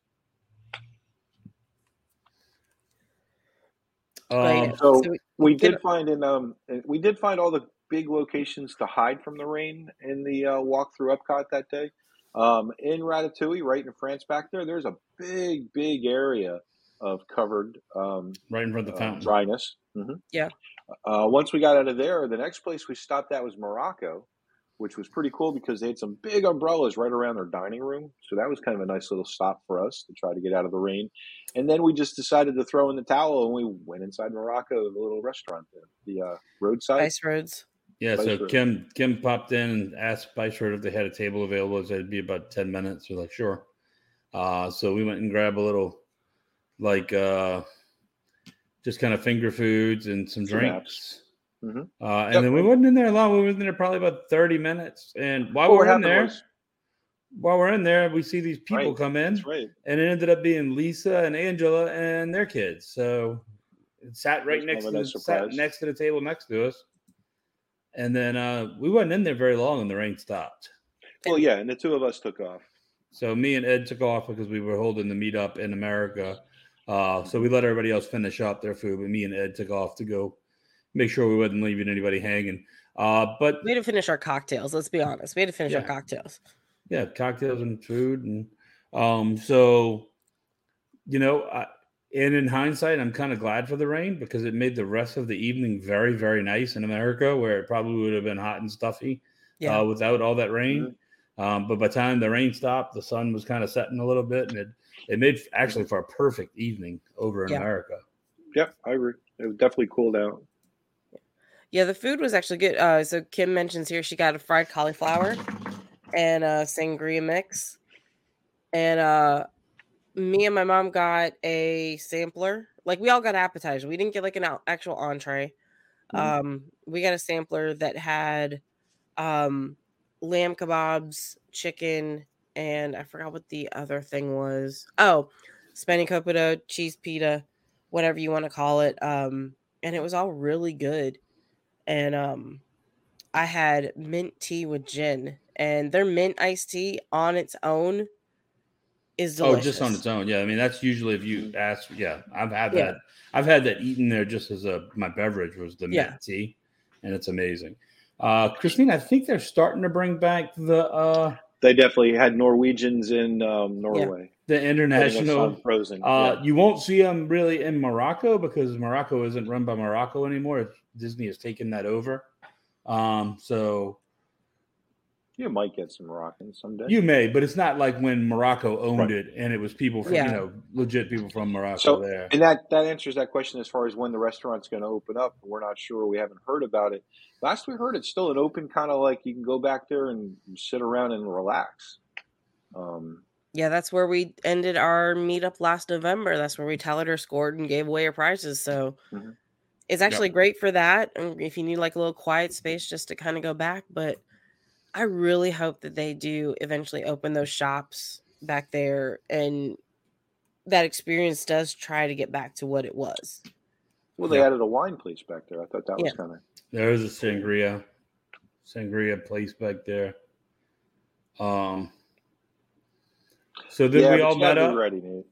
Right. Um, So So we- we get- did find in um we did find all the big locations to hide from the rain in the uh, walk through Epcot that day. Um, in Ratatouille, right in France back there, there's a big, big area of covered um, right in front of the uh, fountain. dryness. hmm Yeah. Uh, once we got out of there, the next place we stopped at was Morocco, which was pretty cool because they had some big umbrellas right around their dining room. So that was kind of a nice little stop for us to try to get out of the rain. And then we just decided to throw in the towel and we went inside Morocco, the little restaurant there, the uh, roadside. Ice Roads. Yeah, Spice so Road. Kim Kim popped in and asked Spice Road if they had a table available. It said it'd be about ten minutes. We're like, sure. Uh, so we went and grabbed a little, like, uh, just kind of finger foods and some Some drinks. Mhm. Uh, and Yep. then we wasn't in there long. We were in there probably about thirty minutes. And while Well, what we're in happened there, was- while we're in there, we see these people Right, come in, That's right. and it ended up being Lisa and Angela and their kids. So it sat right That's next to kind of a the, nice sat surprise. next to the table next to us. And then uh, we wasn't in there very long, and the rain stopped. Well, yeah, and the two of us took off. So me and Ed took off because we were holding the meetup in America. Uh, so we let everybody else finish up their food, but me and Ed took off to go make sure we wasn't leaving anybody hanging. Uh, but We had to finish our cocktails. Let's be honest. We had to finish our Yeah. cocktails. yeah, cocktails and food, and um, so you know, I, and in hindsight, I'm kind of glad for the rain because it made the rest of the evening very, very nice in America, where it probably would have been hot and stuffy Yeah. uh, without all that rain. Um, but by the time the rain stopped, the sun was kind of setting a little bit, and it it made actually for a perfect evening over in Yeah. America. Yep, I agree. It definitely cooled out. Yeah, the food was actually good. Uh, so Kim mentions here she got a fried cauliflower and a sangria mix. And uh, me and my mom got a sampler. Like, we all got appetizer. We didn't get like an out- actual entree. Mhm. Um, we got a sampler that had um, lamb kebabs, chicken, and I forgot what the other thing was. Oh, spanakopita, cheese pita, whatever you want to call it. Um, and it was all really good. And um, I had mint tea with gin, and their mint iced tea on its own is Oh, delicious. just on its own. Yeah. I mean, that's usually if you ask. Yeah. I've had Yeah. that. I've had that eaten there just as a, my beverage was the Yeah. mint tea, and it's amazing. Uh, Christine, I think they're starting to bring back the, uh, They definitely had Norwegians in um, Norway. the Putting us international, on Frozen. uh, yeah. you won't see them really in Morocco because Morocco isn't run by Morocco anymore. Disney has taken that over. Um, so You might get some Moroccans someday. You may, but it's not like when Morocco owned Right. it and it was people from, Yeah. you know, legit people from Morocco So, there. and that, that answers that question as far as when the restaurant's going to open up. We're not sure. We haven't heard about it. Last we heard, it's still an open kind of like you can go back there and sit around and relax. Um, Yeah, that's where we ended our meetup last November. That's where we tallied our scored and gave away our prizes. So Mhm. it's actually great for that. And if you need like a little quiet space just to kind of go back. But I really hope that they do eventually open those shops back there and that experience does try to get back to what it was. well, they Yeah. added a wine place back there. I thought that was Yeah. kind of. There is a sangria, sangria place back there. Um. So then Yeah, we but all you met gotta be up. ready, Nate.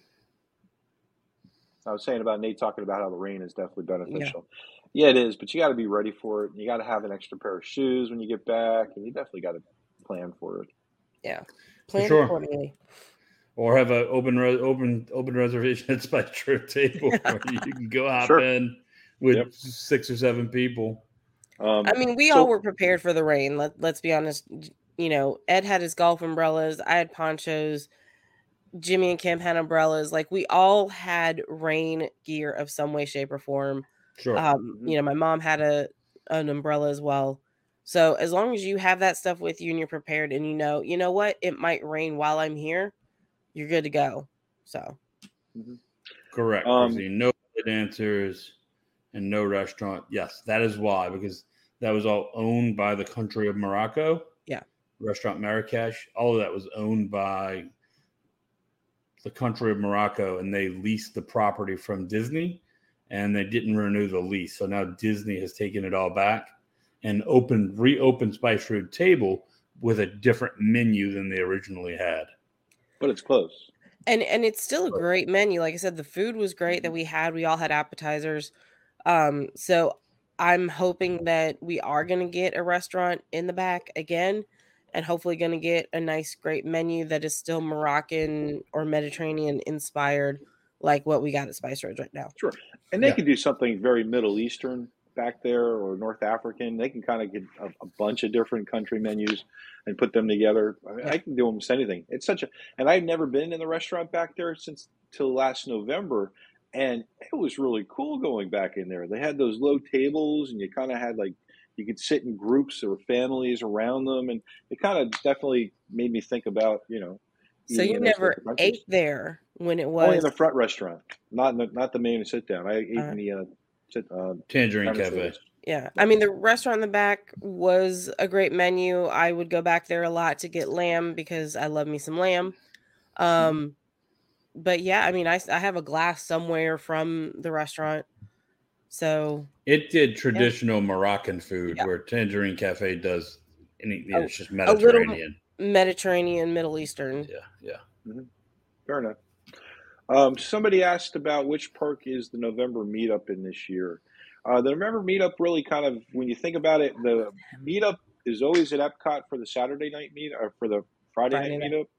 I was saying about Nate talking about how the rain is definitely beneficial. Yeah, it is, but you got to be ready for it. You got to have an extra pair of shoes when you get back, and you definitely got to plan for it. Yeah. Plan sure. accordingly. Or have an open re- open open reservation at Spice Trip table where you can go hop Sure. in with Yep. six or seven people. Um, I mean, we so- all were prepared for the rain. Let, let's be honest. You know, Ed had his golf umbrellas. I had ponchos. Jimmy and Kim had umbrellas. Like, we all had rain gear of some way, shape, or form. Sure. Um, Mhm. You know, my mom had a an umbrella as well. So as long as you have that stuff with you and you're prepared and you know, you know what, it might rain while I'm here, you're good to go. So Correct. Um, Chrissy. No dancers and no restaurant. Yes, that is why, because that was all owned by the country of Morocco. Yeah. Restaurant Marrakesh. All of that was owned by the country of Morocco, and they leased the property from Disney, and they didn't renew the lease. So now Disney has taken it all back and opened, reopened Spice Road Table with a different menu than they originally had. but it's close. and and it's still a great menu. Like I said, the food was great that we had. We all had appetizers. Um, so I'm hoping that we are gonna get a restaurant in the back again, and hopefully gonna get a nice, great menu that is still Moroccan or Mediterranean inspired, like what we got at Spice Roads right now. Sure. And they Yeah. could do something very Middle Eastern back there or North African. They can kind of get a, a bunch of different country menus and put them together. I, mean, I can do almost anything. It's such a, and I've never been in the restaurant back there since till last November. And it was really cool going back in there. They had those low tables and you kind of had like, you could sit in groups or families around them. And it kind of definitely made me think about, you know, So eating you in those never different countries. ate there when it Only in was the front restaurant, not in the, not the main sit down. I ate Uh, in the uh, sit, uh, Tangerine counter Cafe. service. Yeah. I mean, the restaurant in the back was a great menu. I would go back there a lot to get lamb because I love me some lamb. Um, but yeah, I mean, I, s- I have a glass somewhere from the restaurant. So It did traditional Moroccan food Yeah. where Tangerine Cafe does any, A- it's just little- Mediterranean. Mediterranean, Middle Eastern. Yeah, yeah. Fair enough. Um, somebody asked about which park is the November meetup in this year. Uh, the November meetup really kind of, when you think about it, the meetup is always at Epcot for the Saturday night meet or for the Friday, Friday night night. meetup.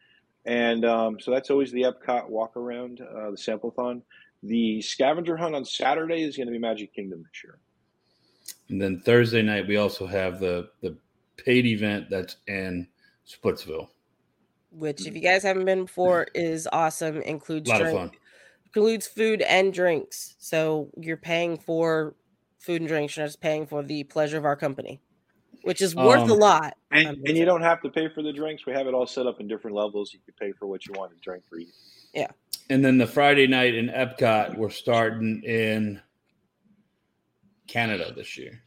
And um, so that's always the Epcot walk around, uh, the sample-thon. The scavenger hunt on Saturday is going to be Magic Kingdom this year. And then Thursday night, we also have the, the paid event that's in Splitsville. Which, if you guys haven't been before, is awesome. Includes A lot of drink- fun. includes food and drinks. So you're paying for food and drinks. You're just paying for the pleasure of our company, which is worth Um, a lot. And, I'm and you don't have to pay for the drinks. We have it all set up in different levels. You can pay for what you want to drink for eat. And then the Friday night in Epcot, we're starting in Canada this year,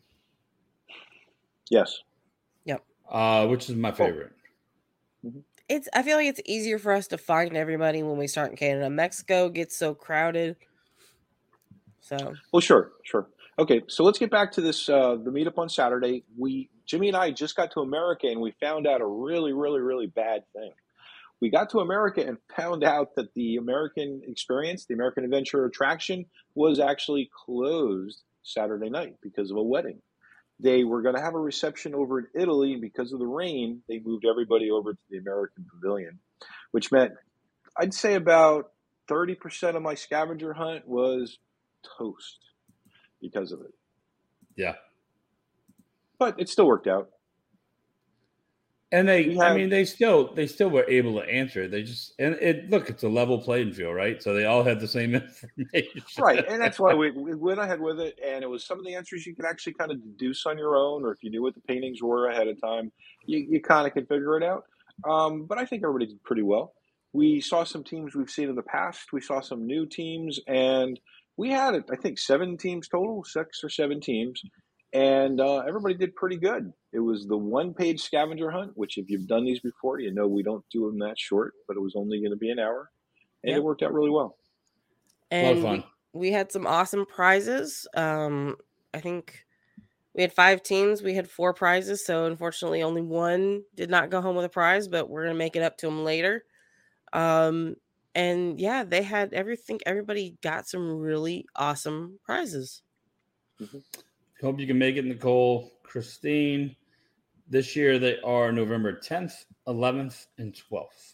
Yes. uh, which is my favorite. It's. I feel like it's easier for us to find everybody when we start in Canada. Mexico gets so crowded. So Well, sure, sure. Okay, so let's get back to this. Uh, the meetup on Saturday. We Jimmy and I just got to America, and we found out a really, really, really bad thing. We got to America and found out that the American Experience, the American Adventure attraction, was actually closed Saturday night because of a wedding. They were going to have a reception over in Italy. Because of the rain, they moved everybody over to the American Pavilion, which meant I'd say about thirty percent of my scavenger hunt was toast because of it. Yeah. But it still worked out. And they, We I have- mean, they still, they still were able to answer it. They just, and it, look, it's a level playing field, right? So they all had the same information. Right, and that's why we, we went ahead with it, and it was some of the answers you could actually kind of deduce on your own, or if you knew what the paintings were ahead of time, you, you kind of could figure it out. Um, but I think everybody did pretty well. We saw some teams we've seen in the past. We saw some new teams, and we had, I think, seven teams total, six or seven teams, and uh, everybody did pretty good. It was the one-page scavenger hunt, which if you've done these before, you know we don't do them that short, but it was only going to be an hour, and Yep. it worked out really well. And A lot of fun. We, we had some awesome prizes. Um, I think we had five teams. We had four prizes. So unfortunately, only one did not go home with a prize, but we're going to make it up to them later. Um, and yeah, they had everything. Everybody got some really awesome prizes. Hope you can make it, Nicole. Christine, this year they are November tenth, eleventh, and twelfth.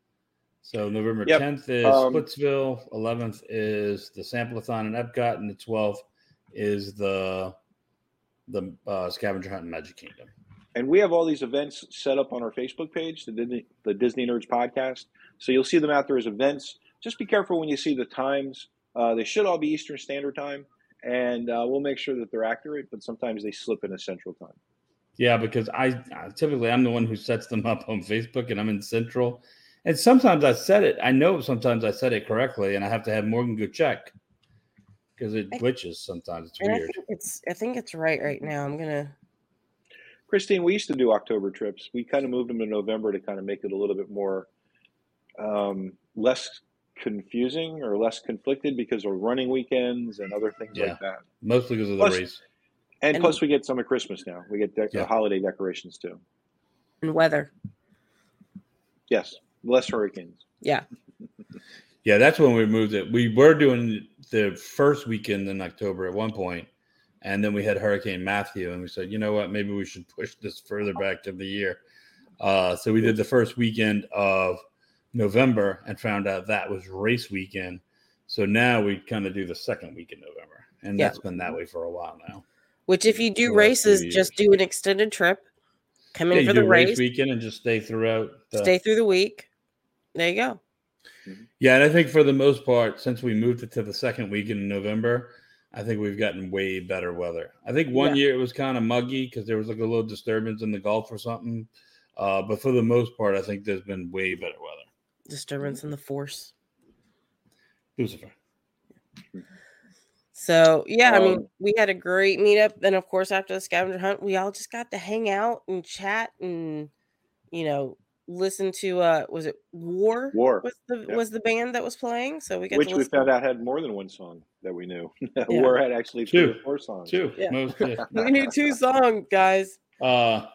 So November Yep. tenth is Um, Splitsville, eleventh is the Sample-a-thon in Epcot, and the twelfth is the the uh, scavenger hunt in Magic Kingdom. And we have all these events set up on our Facebook page, the Disney, the Disney Nerds Podcast. So you'll see them out there as events. Just be careful when you see the times. Uh, they should all be Eastern Standard Time, and uh, we'll make sure that they're accurate, but sometimes they slip into Central Time. Yeah, because I, I typically I'm the one who sets them up on Facebook, and I'm in Central. And sometimes I said it. I know sometimes I said it correctly, and I have to have Morgan go check because it glitches sometimes. It's And I weird. think it's I think it's right right now. I'm gonna Christine, we used to do October trips. We kind of moved them to November to kind of make it a little bit more um, less confusing or less conflicted because of running weekends and other things Yeah. like that. Mostly because of the Plus- race. And, And- plus, we get some at Christmas now. We get de- Yeah. holiday decorations too. and weather. Yes, less hurricanes. Yeah. Yeah, that's when we moved it. We were doing the first weekend in October at one point, and then we had Hurricane Matthew, and we said, you know what, maybe we should push this further back to the year. Uh, so we did the first weekend of November and found out that was race weekend. So now we kind of do the second week in November, and Yeah. that's been that way for a while now. Which if you For do the last races, few just years. do an extended trip. Come in Yeah, you for do the race, race, weekend and just stay throughout. The, stay through the week. There you go. Yeah, and I think for the most part, since we moved it to the second weekend in November, I think we've gotten way better weather. I think one Yeah. year it was kind of muggy because there was like a little disturbance in the Gulf or something. Uh, but for the most part, I think there's been way better weather. Disturbance in the force. Lucifer. So yeah, I mean, Um, we had a great meetup. Then of course after the scavenger hunt, we all just got to hang out and chat and you know listen to uh was it War? War. was the Yep. was the band that was playing. So we got Which to we listen. found out had more than one song that we knew. War had actually three Two. or four songs. Two. Yeah. Most, yeah. We knew two songs, guys. Uh,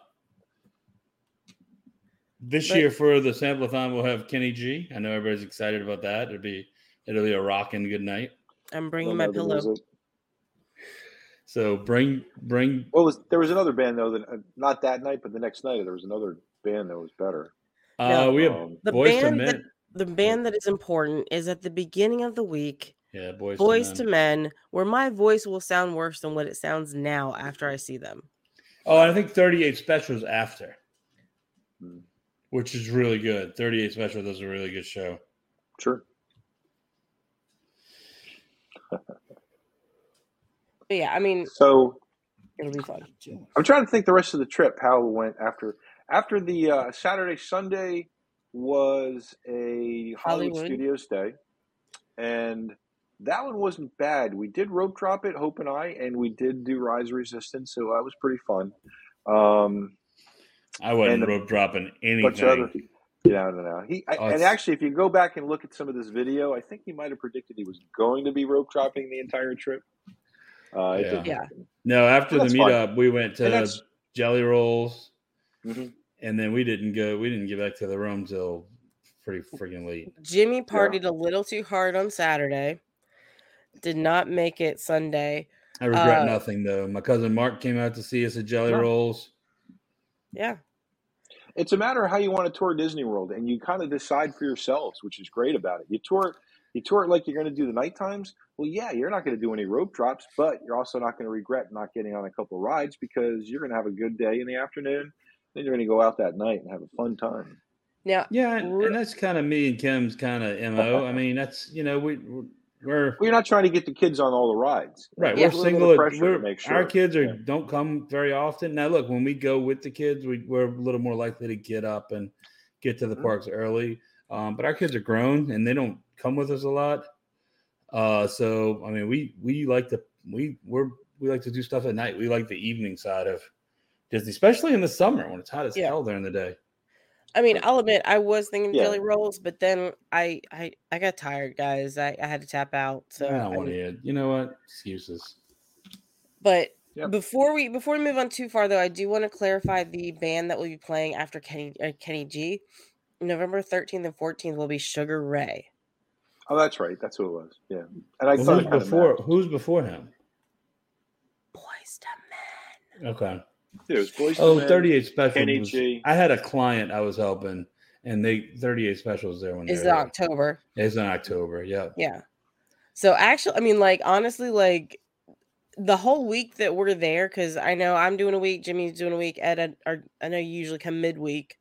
this But- year for the Sample-a-thon, we'll have Kenny G. I know everybody's excited about that. It'll be it'll be a rocking good night. I'm bringing Don't my know the pillow. music. So bring bring What was there was another band though that uh, not that night, but the next night there was another band that was better. uh No. we have Um, The Boys to band that Men. the band that is important is at the beginning of the week. Yeah, Boys, Boys to to Men. Men, where my voice will sound worse than what it sounds now after I see them. Oh, and I think thirty-eight Specials after, Hmm. which is really good. thirty-eight Special does a really good show. Sure. But yeah, I mean, So it'll be fun. I'm trying to think the rest of the trip how it went after after the uh, Saturday Sunday was a Hollywood, Hollywood. Studios day, and that one wasn't bad. We did rope drop it, Hope and I, and we did do Rise Resistance, so that was pretty fun. Um, I wasn't And a rope dropping bunch of other, anything. yeah, no, no. He I, Oh, and it's- actually, if you go back and look at some of this video, I think he might have predicted he was going to be rope dropping the entire trip. Uh, it Yeah. didn't Yeah. happen. No, after the That's fine. meetup, we went And to that's- Jelly Rolls, Mhm. and then we didn't go. We didn't get back to the room till pretty freaking late. Jimmy partied a little too hard on Saturday. Did not make it Sunday. I regret Uh, nothing though. My cousin Mark came out to see us at Jelly Yeah. Rolls. Yeah. It's a matter of how you want to tour Disney World, and you kind of decide for yourselves, which is great about it. You tour, you tour it like you're going to do the night times. Well, yeah, you're not going to do any rope drops, but you're also not going to regret not getting on a couple rides because you're going to have a good day in the afternoon. Then you're going to go out that night and have a fun time. Now, Yeah, and, and that's kind of me and Kim's kind of M O. I mean, that's, you know, we, we're, we're Well, you're not trying to get the kids on all the rides. right. Yeah. We're There's a little bit single. of pressure We're, to make sure. Our kids are Yeah. don't come very often. Now, look, when we go with the kids, we, we're a little more likely to get up and get to the Mhm. parks early. Um, but our kids are grown and they don't come with us a lot. Uh, so I mean, we we like to we we're we like to do stuff at night. We like the evening side of Disney, especially in the summer when it's hot as Yeah. hell during the day. I mean, I'll admit I was thinking Yeah. jelly rolls, but then I I, I got tired, guys. I, I had to tap out. So I don't I want to mean, hear. You know what? Excuses. but Yep. before we before we move on too far, though, I do want to clarify the band that will be playing after Kenny uh, Kenny G. November thirteenth and fourteenth will be Sugar Ray. Oh, that's right. That's who it was. Yeah. And I Well, thought who's it kind before? of matched. Who's before him? Boys to Men. Okay. Yeah, it was Boyz Oh, two Men, thirty-eight Special. Kenny was- G. I had a client I was helping, and they thirty-eight Special was there when Is they in were. October. It's in October. Yeah. Yeah. So actually, I mean, like honestly, like the whole week that we're there, because I know I'm doing a week, Jimmy's doing a week, Ed, Ed or I know you usually come midweek.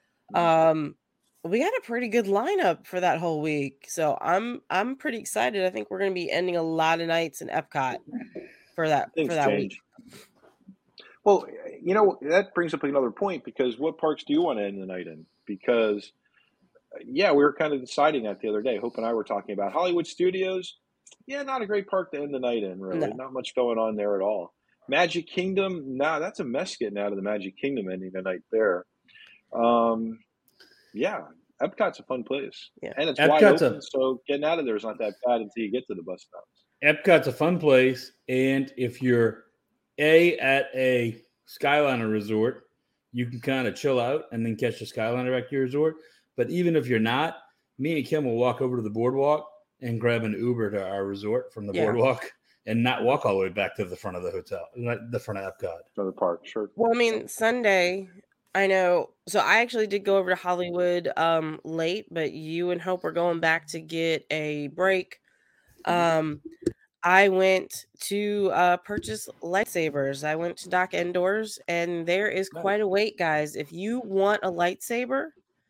Um, we got a pretty good lineup for that whole week, so I'm I'm pretty excited. I think we're going to be ending a lot of nights in Epcot for that Things for that change. week. Well, you know, that brings up another point, because what parks do you want to end the night in? Because, yeah, we were kind of deciding that the other day. Hope and I were talking about Hollywood Studios. Yeah, not a great park to end the night in, really. No. Not much going on there at all. Magic Kingdom, nah, that's a mess getting out of the Magic Kingdom ending the night there. Um, yeah, Epcot's a fun place. Yeah. And it's wide Epcot's open, a- so getting out of there is not that bad until you get to the bus stops. Epcot's a fun place, and if you're a at a Skyliner resort, you can kind of chill out and then catch the Skyliner back to your resort. But even if you're not, me and Kim will walk over to the boardwalk and grab an Uber to our resort from the Yeah. boardwalk and not walk all the way back to the front of the hotel, not the front of Epcot. Another park, sure. Well, I mean, Sunday, I know. So I actually did go over to Hollywood um late, but you and Hope were going back to get a break. Um, I went to uh purchase lightsabers. I went to Doc Indoors, and there is Nice. quite a wait, guys. If you want a lightsaber,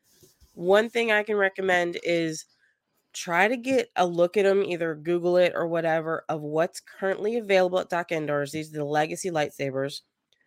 one thing I can recommend is try to get a look at them, either Google it or whatever, of what's currently available at Doc Indoors. These are the legacy lightsabers.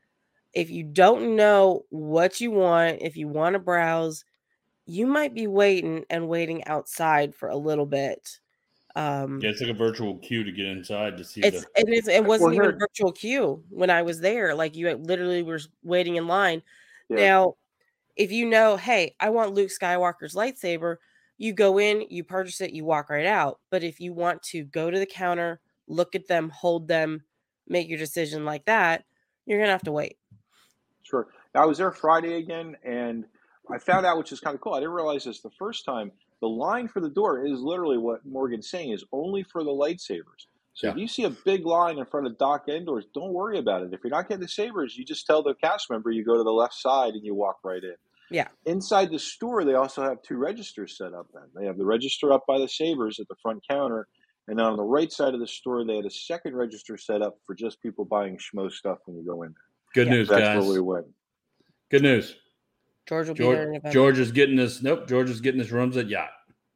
If you don't know what you want, if you want to browse, you might be waiting and waiting outside for a little bit. Um, Yeah, it's like a virtual queue to get inside to see it's the. and it's, it wasn't Well, even here- a virtual queue when I was there. Like you literally were waiting in line. Yeah. Now, if you know, hey, I want Luke Skywalker's lightsaber, you go in, you purchase it, you walk right out. But if you want to go to the counter, look at them, hold them, make your decision like that, you're gonna have to wait. Sure. I was there Friday again, and I found out, which is kind of cool. I didn't realize this the first time. The line for the door is literally what Morgan's saying, is only for the lightsabers. So if Yeah. you see a big line in front of Doc Indoors, don't worry about it. If you're not getting the sabers, you just tell the cast member you go to the left side and you walk right in. Yeah. Inside the store, they also have two registers set up then. They have the register up by the sabers at the front counter, and then on the right side of the store, they had a second register set up for just people buying schmo stuff when you go in there. Good Yeah. news, That's guys. where we went. Good news. George will be there in George, November. George is getting us. Nope. George is getting us rooms at Yacht.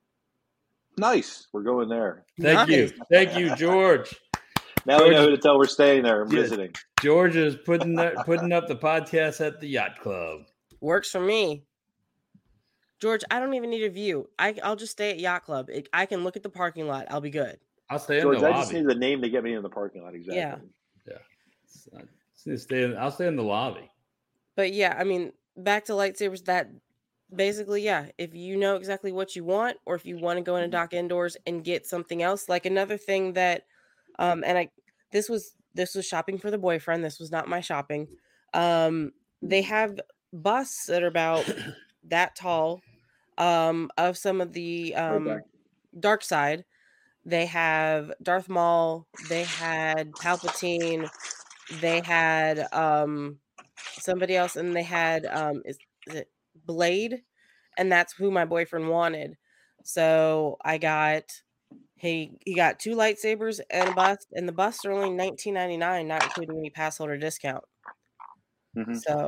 Nice. We're going there. Thank you. Nice. Thank you, George. Now George- we know who to tell we're staying there and Yeah. visiting. George is putting that, putting up the podcast at the Yacht Club. Works for me. George, I don't even need a view. I, I'll just stay at Yacht Club. It, I can look at the parking lot. I'll be good. I'll stay in George, the I lobby. just need the name to get me in the parking lot. Exactly. Yeah. I'll stay in, I'll stay in the lobby. But yeah, I mean, back to lightsabers. That basically, yeah. If you know exactly what you want, or if you want to go into Doc Indoors and get something else, like another thing that, um, and I this was this was shopping for the boyfriend. This was not my shopping. Um, they have busts that are about that tall, um, of some of the um back. dark side. They have Darth Maul. They had Palpatine. They had um somebody else, and they had um is, is it Blade, and that's who my boyfriend wanted. So I got he he got two lightsabers and a bust, and the busts are only nineteen ninety-nine, not including any pass holder discount. Mhm. So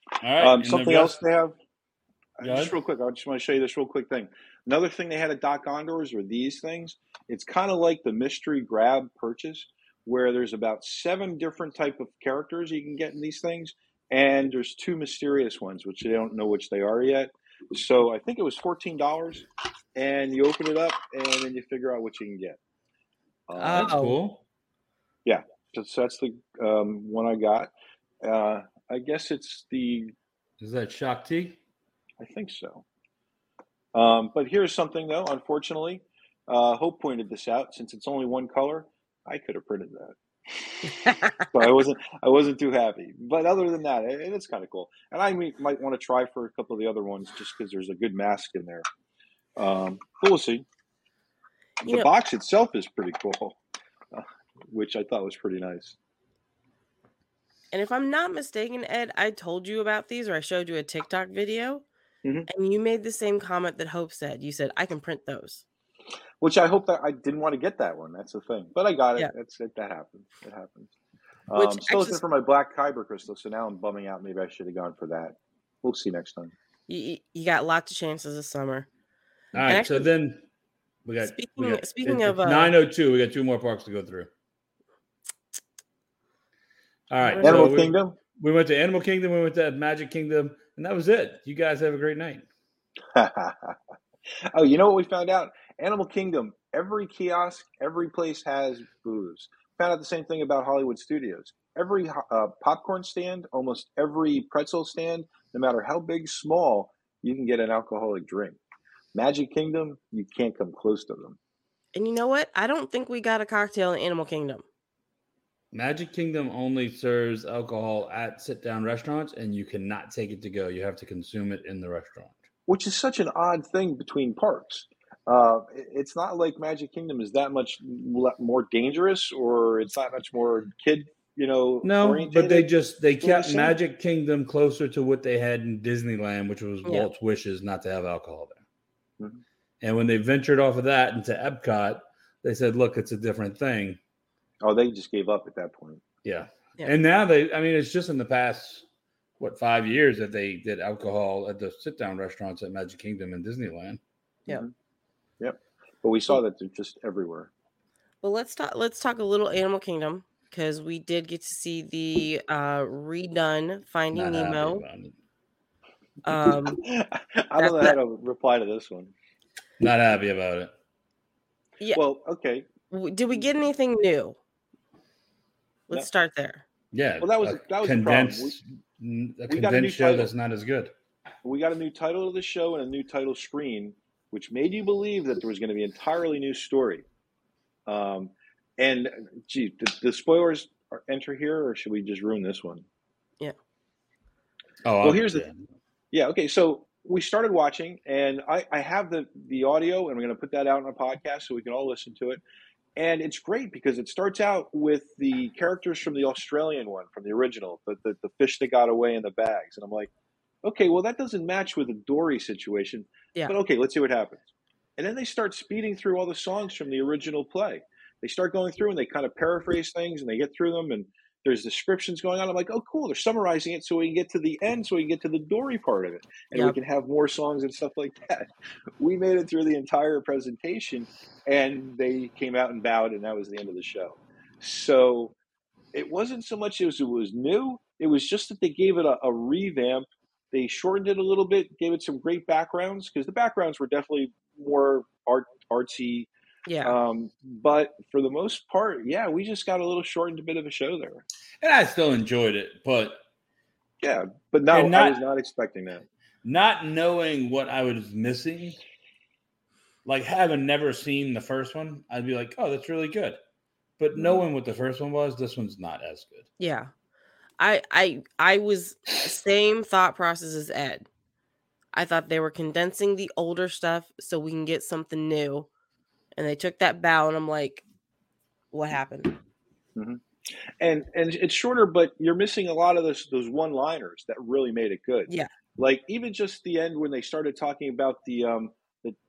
All right. Um, and something the else rest- they have. uh, Go Just ahead. real quick, I just want to show you this real quick thing. Another thing they had at Doc Gondor's were these things. It's kind of like the mystery grab purchase, where there's about seven different type of characters you can get in these things, and there's two mysterious ones, which they don't know which they are yet. So I think it was fourteen dollars, and you open it up, and then you figure out what you can get. Um, That's Oh. cool. Yeah, so so that's the um, one I got. Uh, I guess it's the Is that Shakti? I think so. Um, but here's something though. Unfortunately, uh, Hope pointed this out. Since it's only one color, I could have printed that, so I wasn't. I wasn't too happy. But other than that, it, it's kind of cool. And I may, might want to try for a couple of the other ones just because there's a good mask in there. Um, but we'll see. You The know- box itself is pretty cool, uh, which I thought was pretty nice. And if I'm not mistaken, Ed, I told you about these, or I showed you a TikTok video, Mhm. and you made the same comment that Hope said. You said, I can print those. Which I hope that I didn't want to get that one. That's the thing. But I got it. Yeah. That's it. That happens. It happens. Which Um, still actually- looking for my black kyber crystal, so now I'm bumming out. Maybe I should have gone for that. We'll see next time. You, you- you got lots of chances this summer. All right. actually- so then we got. Speaking- we got speaking it- of, it's uh, nine oh two. We got two more parks to go through. All right. Animal so Animal we, Kingdom. we went to Animal Kingdom. We went to Magic Kingdom, and that was it. You guys have a great night. Oh, you know what we found out? Animal Kingdom. Every kiosk, every place has booze. Found out the same thing about Hollywood Studios. Every uh, popcorn stand, almost every pretzel stand, no matter how big, small, you can get an alcoholic drink. Magic Kingdom, you can't come close to them. And you know what? I don't think we got a cocktail in Animal Kingdom. Magic Kingdom only serves alcohol at sit-down restaurants, and you cannot take it to go. You have to consume it in the restaurant. Which is such an odd thing between parks. Uh, it- it's not like Magic Kingdom is that much le- more dangerous, or it's not much more kid, you know. No, orientated. but they just they What kept was it? Magic Kingdom closer to what they had in Disneyland, which was Yeah. Walt's wishes not to have alcohol there. Mhm. And when they ventured off of that into Epcot, they said, "Look, it's a different thing." Oh, they just gave up at that point. Yeah. Yeah. And now they, I mean, it's just in the past, what, five years that they did alcohol at the sit down restaurants at Magic Kingdom and Disneyland. Yeah. Mhm. Yep. But we saw that they're just everywhere. Well, let's talk. Let's talk a little Animal Kingdom because we did get to see the uh, redone Finding Not happy Nemo. about it. Um, I don't know how to reply to this one. Not happy about it. yeah. Well, okay. w- did we get anything new? Let's No. start there. Yeah. Well, that was- a that was the problem. condensed, n- a we got a new condensed show title. that's not as good. We got a new title of the show and a new title screen, which made you believe that there was going to be an entirely new story. Um, and, gee, did the spoilers are- enter here, or should we just ruin this one? Oh, Well, I'm- here's the- yeah. Yeah. Okay. So we started watching, and I, I have the the audio, and we're going to put that out on a podcast so we can all listen to it. And it's great because it starts out with the characters from the Australian one, from the original, the the, the fish that got away in the bags, and I'm like, okay, well that doesn't match with the Dory situation. Yeah. But okay, let's see what happens. And then they start speeding through all the songs from the original play. They start going through and they kind of paraphrase things and they get through them, and there's descriptions going on. I'm like, oh, cool. They're summarizing it so we can get to the end, so we can get to the Dory part of it, and we Yep. can have more songs and stuff like that. We made it through the entire presentation, and they came out and bowed, and that was the end of the show. So it wasn't so much as it was new. It was just that they gave it a, a revamp. They shortened it a little bit, gave it some great backgrounds, because the backgrounds were definitely more art artsy. Yeah. Um, but for the most part, yeah, we just got a little shortened bit of a show there. And I still enjoyed it, but Yeah, but no, And not- I was not expecting that. not knowing what I was missing, like having never seen the first one, I'd be like, oh, that's really good. But knowing what the first one was, this one's not as good. Yeah. I I I was same thought process as Ed. I thought they were condensing the older stuff so we can get something new. And they took that bow and I'm like, what happened? And and it's shorter, but you're missing a lot of those those one liners that really made it good. Yeah. Like even just the end when they started talking about the um the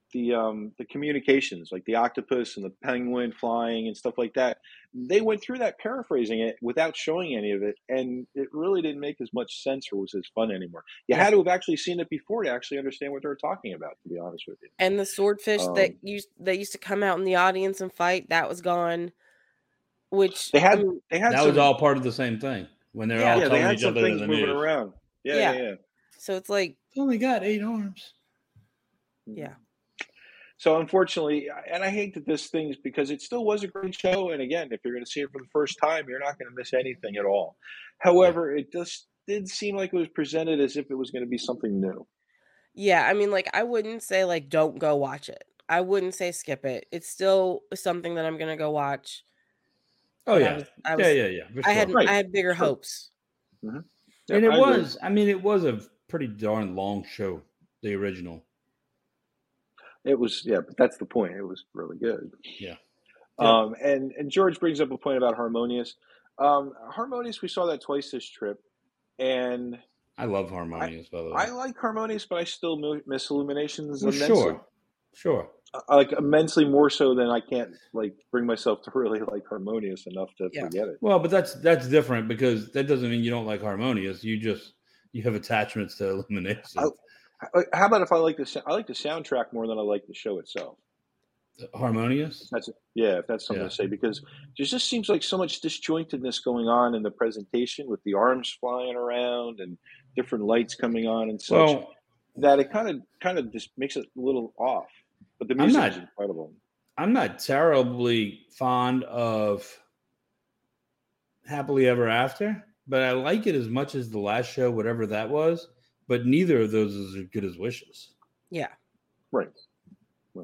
the um, the communications, like the octopus and the penguin flying and stuff like that. They went through that paraphrasing it without showing any of it, and it really didn't make as much sense or was as fun anymore. You Yeah. had to have actually seen it before to actually understand what they were talking about, to be honest with you. And the swordfish that Um, used that used to come out in the audience and fight, that was gone. Which they I had mean, they had That some, was all part of the same thing when they're Yeah. all yeah, they telling had each some other in things the moving news. around. Yeah, Yeah. yeah, yeah. so it's like, It's only got eight arms. yeah. So unfortunately, and I hate that this thing is because it still was a great show. And again, if you're going to see it for the first time, you're not going to miss anything at all. However, it just did seem like it was presented as if it was going to be something new. Yeah, I mean, like, I wouldn't say, like, don't go watch it. I wouldn't say skip it. It's still something that I'm gonna go watch. Oh But I yeah, was, I yeah, was, yeah, yeah. for I had, sure. Right, I had bigger sure. hopes. Mm-hmm. And it I agree. was. I mean, it was a pretty darn long show. The original. It was, yeah, but that's the point. It was really good. Yeah. Um, and and George brings up a point about Harmonious. Um, Harmonious, we saw that twice this trip, and I love Harmonious, by the way. I like Harmonious, but I still mo- miss Illuminations Well, immensely. sure, sure. I like immensely more so than I can't like bring myself to really like Harmonious enough to Yeah. forget it. Well, but that's that's different because that doesn't mean you don't like Harmonious. You just you have attachments to Illuminations. I- How about if I like the sou- I like the soundtrack more than I like the show itself? Harmonious. That's yeah, if that's something Yeah. to say, because there just seems like so much disjointedness going on in the presentation with the arms flying around and different lights coming on and such Well, that it kind of kind of just makes it a little off. But the I'm music not- is incredible. I'm not terribly fond of Happily Ever After, but I like it as much as the last show, whatever that was. But neither of those is as good as Wishes. Yeah. Right. right.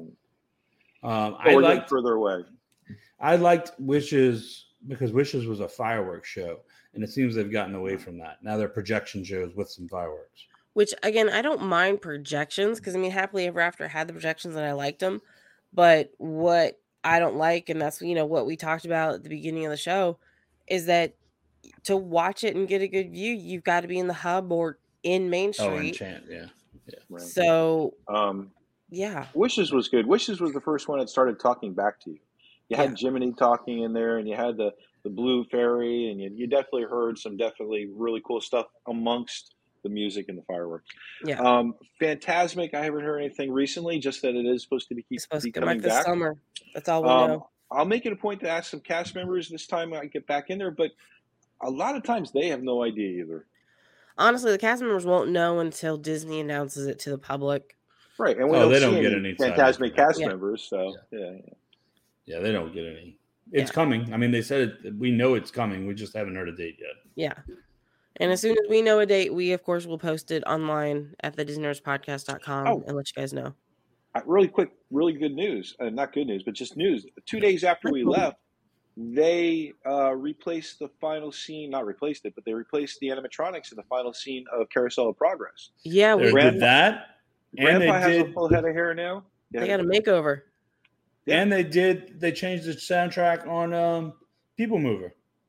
Um, Oh, I we're getting liked further away. I liked Wishes because Wishes was a fireworks show, and it seems they've gotten away from that. Now they're projection shows with some fireworks. Which again, I don't mind projections because I mean, Happily Ever After had the projections and I liked them. But what I don't like, and that's you know what we talked about at the beginning of the show, is that to watch it and get a good view, you've got to be in the hub or in Main Oh, Street. Enchant, yeah. Right. So Um, yeah, Wishes was good. Wishes was the first one that started talking back to you. You had Yeah. Jiminy talking in there, and you had the, the Blue Fairy, and you, you definitely heard some definitely really cool stuff amongst the music and the fireworks. yeah. Um, Phantasmic, I haven't heard anything recently, just that it is supposed to be, keep, It's supposed be to come back coming this back. summer. That's all we Um, know. I'll make it a point to ask some cast members this time I get back in there, but a lot of times they have no idea either. Honestly, the cast members won't know until Disney announces it to the public. Right, and we Oh, don't they see don't get any any side Phantasmic information. cast Yeah. members, so yeah. yeah. Yeah, they don't get any. It's Yeah. coming. I mean, they said it. We know it's coming. We just haven't heard a date yet. Yeah. And as soon as we know a date, we of course will post it online at the disney nerds podcast dot com Oh. and let you guys know. Uh, really quick, really good news. Uh, not good news, but just news. Two days after we left, they uh, replaced the final scene. Not replaced it, but they replaced the animatronics in the final scene of Carousel of Progress. Yeah, we They Grandpa- did that, and Grandpa they has a did, full head of hair now. they got a makeover. and they did. They changed the soundtrack on um, People Mover.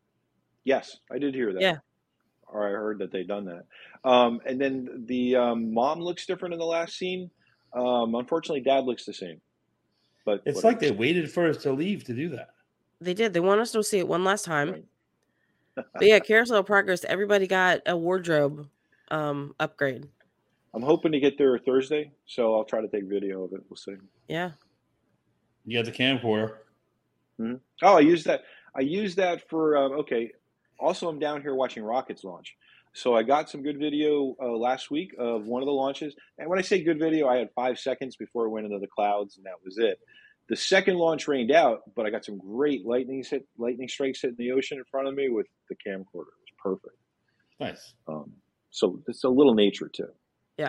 Yes, I did hear that. Yeah. Or I heard that they'd done that. Um, and then the um, mom looks different in the last scene. Um, unfortunately, Dad looks the same. But It's whatever. like they waited for us to leave to do that. They did. They want us to see it one last time. Right. But yeah, Carousel of Progress, everybody got a wardrobe um upgrade. I'm hoping to get there Thursday, so I'll try to take video of it. We'll see. Yeah. You got the camcorder. Oh, I used that. I used that for um, okay. Also, I'm down here watching rockets launch, so I got some good video uh, last week of one of the launches. And when I say good video, I had five seconds before it went into the clouds, and that was it. The second launch rained out, but I got some great lightning hit, lightning strikes hitting the ocean in front of me with the camcorder. It was perfect. Nice. Um, so it's a little nature too. Yeah.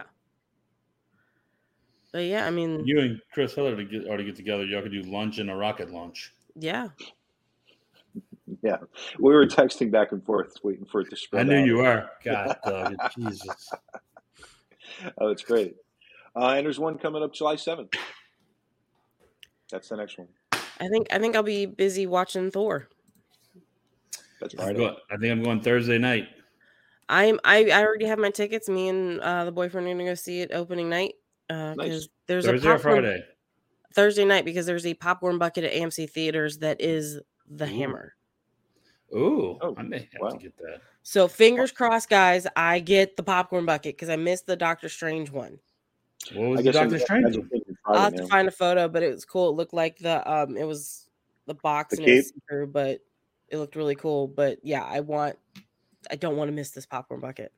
But yeah, I mean, You and Chris Hiller to get, ought to get together. Y'all could do lunch and a rocket launch. yeah. Yeah, we were texting back and forth, waiting for it to spread. I knew out. you were. God, dog. Jesus. Oh, it's great. Uh, and there's one coming up July seventh. That's the next one. I think I think I'll be busy watching Thor. That's I'm Friday. go- I think I'm going Thursday night. I'm I, I already have my tickets. Me and uh, the boyfriend are gonna go see it opening night. Uh, Nice. because there's Thursday a or popcorn, Friday? Thursday night because there's a popcorn bucket at A M C Theaters that is the Ooh. Hammer. Ooh, Oh, I may have wow. to get that. So fingers crossed, guys. I get the popcorn bucket because I missed the Doctor Strange one. What was I the guess I'm- Doctor I Strange just one? think it's I'll Friday have to now. find a photo, but it was cool. It looked like the um, it was the box The and it was cape? see-through, but it looked really cool. But yeah, I want, I don't want to miss this popcorn bucket.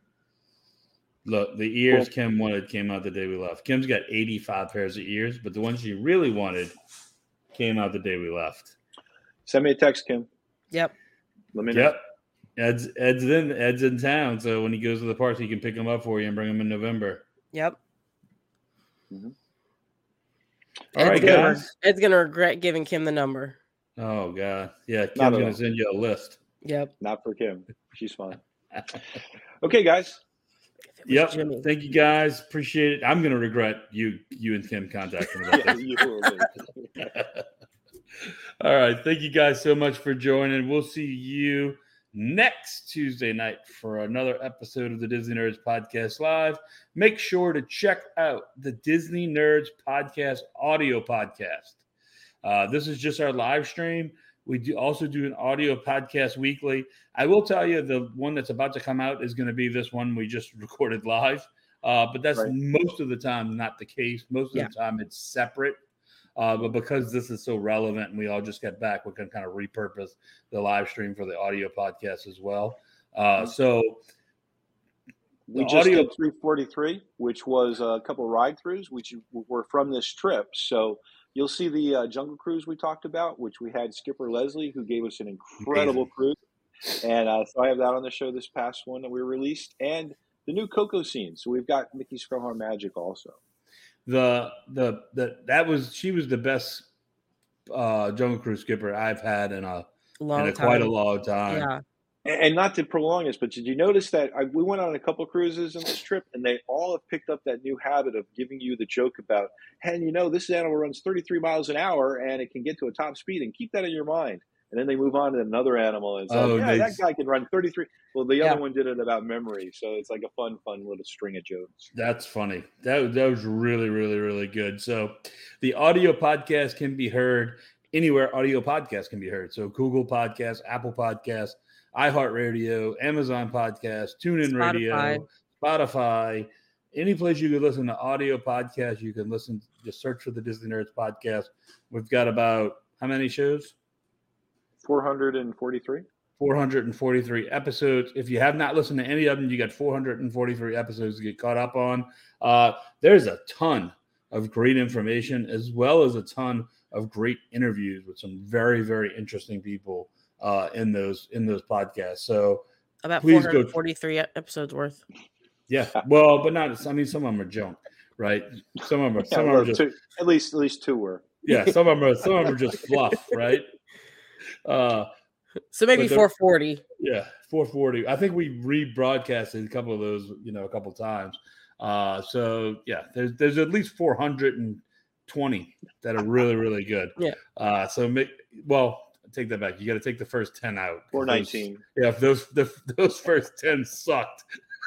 Look, the ears Cool. Kim wanted came out the day we left. Kim's got eighty-five pairs of ears, but the ones she really wanted came out the day we left. Send me a text, Kim. Yep. Let me know. Yep. Ed's Ed's in Ed's in town, so when he goes to the park, he can pick them up for you and bring them in November. Yep. Mhm. All right, Ed's gonna, guys. Ed's gonna regret giving Kim the number. Oh god, yeah. Kim's Not at gonna all. send you a list. Yep. Not for Kim. She's fine. Okay, guys. If it was Yep. Jimmy. Thank you guys. Appreciate it. I'm gonna regret you you and Kim contacting me about Yeah, this. you will be. All right. Thank you guys so much for joining. We'll see you next Tuesday night for another episode of the Disney Nerds Podcast Live. Make sure to check out the Disney Nerds Podcast audio podcast. Uh, this is just our live stream. We do also do an audio podcast weekly. I will tell you the one that's about to come out is going to be this one we just recorded live. Uh, but that's Right. most of the time not the case. Most of Yeah. the time it's separate. Uh, but because this is so relevant and we all just got back, we can kind of repurpose the live stream for the audio podcast as well. Uh, so We the just audio- did three forty-three, which was a couple of ride throughs, which were from this trip. So you'll see the uh, Jungle Cruise we talked about, which we had Skipper Leslie, who gave us an incredible Amazing. cruise. And uh, so I have that on the show, this past one that we released, and the new Coco scene. So we've got Mickey Scrumhar Magic also. the the the that was she was the best uh, Jungle Cruise skipper I've had in a Long in a time. quite a long time. Yeah. And and not to prolong this, but did you notice that I, we went on a couple cruises in this trip, and they all have picked up that new habit of giving you the joke about, hey, you know, this animal runs thirty-three miles an hour, and it can get to a top speed, and keep that in your mind. And then they move on to another animal, and it's Oh, like, yeah, nice. that guy can run thirty-three. Well, the Yeah. other one did it about memory, so it's like a fun, fun little string of jokes. That's funny. That, that was really, really, really good. So the audio podcast can be heard anywhere audio podcasts can be heard. So Google Podcasts, Apple Podcasts, iHeartRadio, Amazon Podcasts, TuneIn Spotify. Radio, Spotify, any place you can listen to audio podcasts, you can listen. Just search for the Disney Nerds Podcast. We've got about how many shows? four hundred forty-three. four hundred forty-three episodes. If you have not listened to any of them, you got four hundred forty-three episodes to get caught up on. Uh, there's a ton of great information, as well as a ton of great interviews with some very, very interesting people uh, in those in those podcasts. So About Please four go- hundred forty-three episodes worth. yeah, well, but not. I mean, some of them are junk, right? Some of them are. Yeah, Some of well, them are just two, at least at least two were. yeah. Some of them are. Some of them are just fluff, right? Uh, So maybe But they're- four forty. Yeah, four forty. I think we rebroadcasted a couple of those, you know, a couple times. Uh, so yeah, there's there's at least four hundred twenty that are really really good. Yeah. Uh, so make well take that back. You got to take the first ten out. four Those- nineteen. Yeah, if those the, those first ten sucked.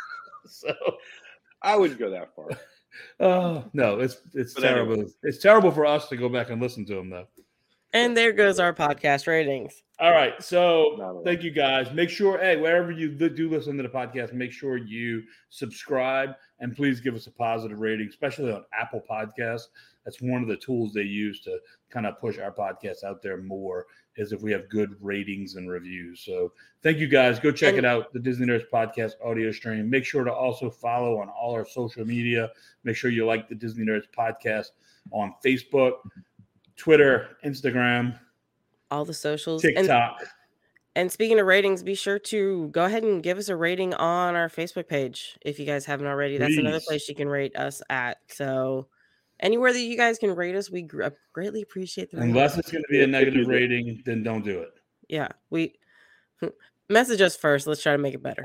so I wouldn't go that far. uh, no, it's it's But terrible. anyway. It's terrible for us to go back and listen to them though. And there goes our podcast ratings. All right. Not at So all. thank you guys. Make sure, hey, wherever you li- do listen to the podcast, make sure you subscribe and please give us a positive rating, especially on Apple Podcasts. That's one of the tools they use to kind of push our podcast out there more, is if we have good ratings and reviews. So thank you guys. Go check And- it out, the Disney Nerds Podcast audio stream. Make sure to also follow on all our social media. Make sure you like the Disney Nerds Podcast on Facebook, Twitter, Instagram, All the socials. And, TikTok. and speaking of ratings, be sure to go ahead and give us a rating on our Facebook page if you guys haven't already. That's another Please. place you can rate us at. So anywhere that you guys can rate us, we gr- greatly appreciate the rating. Unless it's going to be Yeah, a if you negative do. rating, then don't do it. Yeah, we message us first. Let's try to make it better.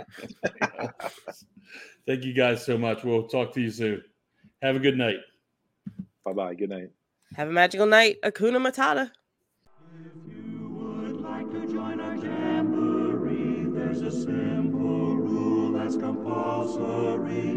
Thank you guys so much. We'll talk to you soon. Have a good night. Bye bye. Good night. Have a magical night. Akuna Matata. If you would like to join our jamboree, there's a simple rule that's compulsory.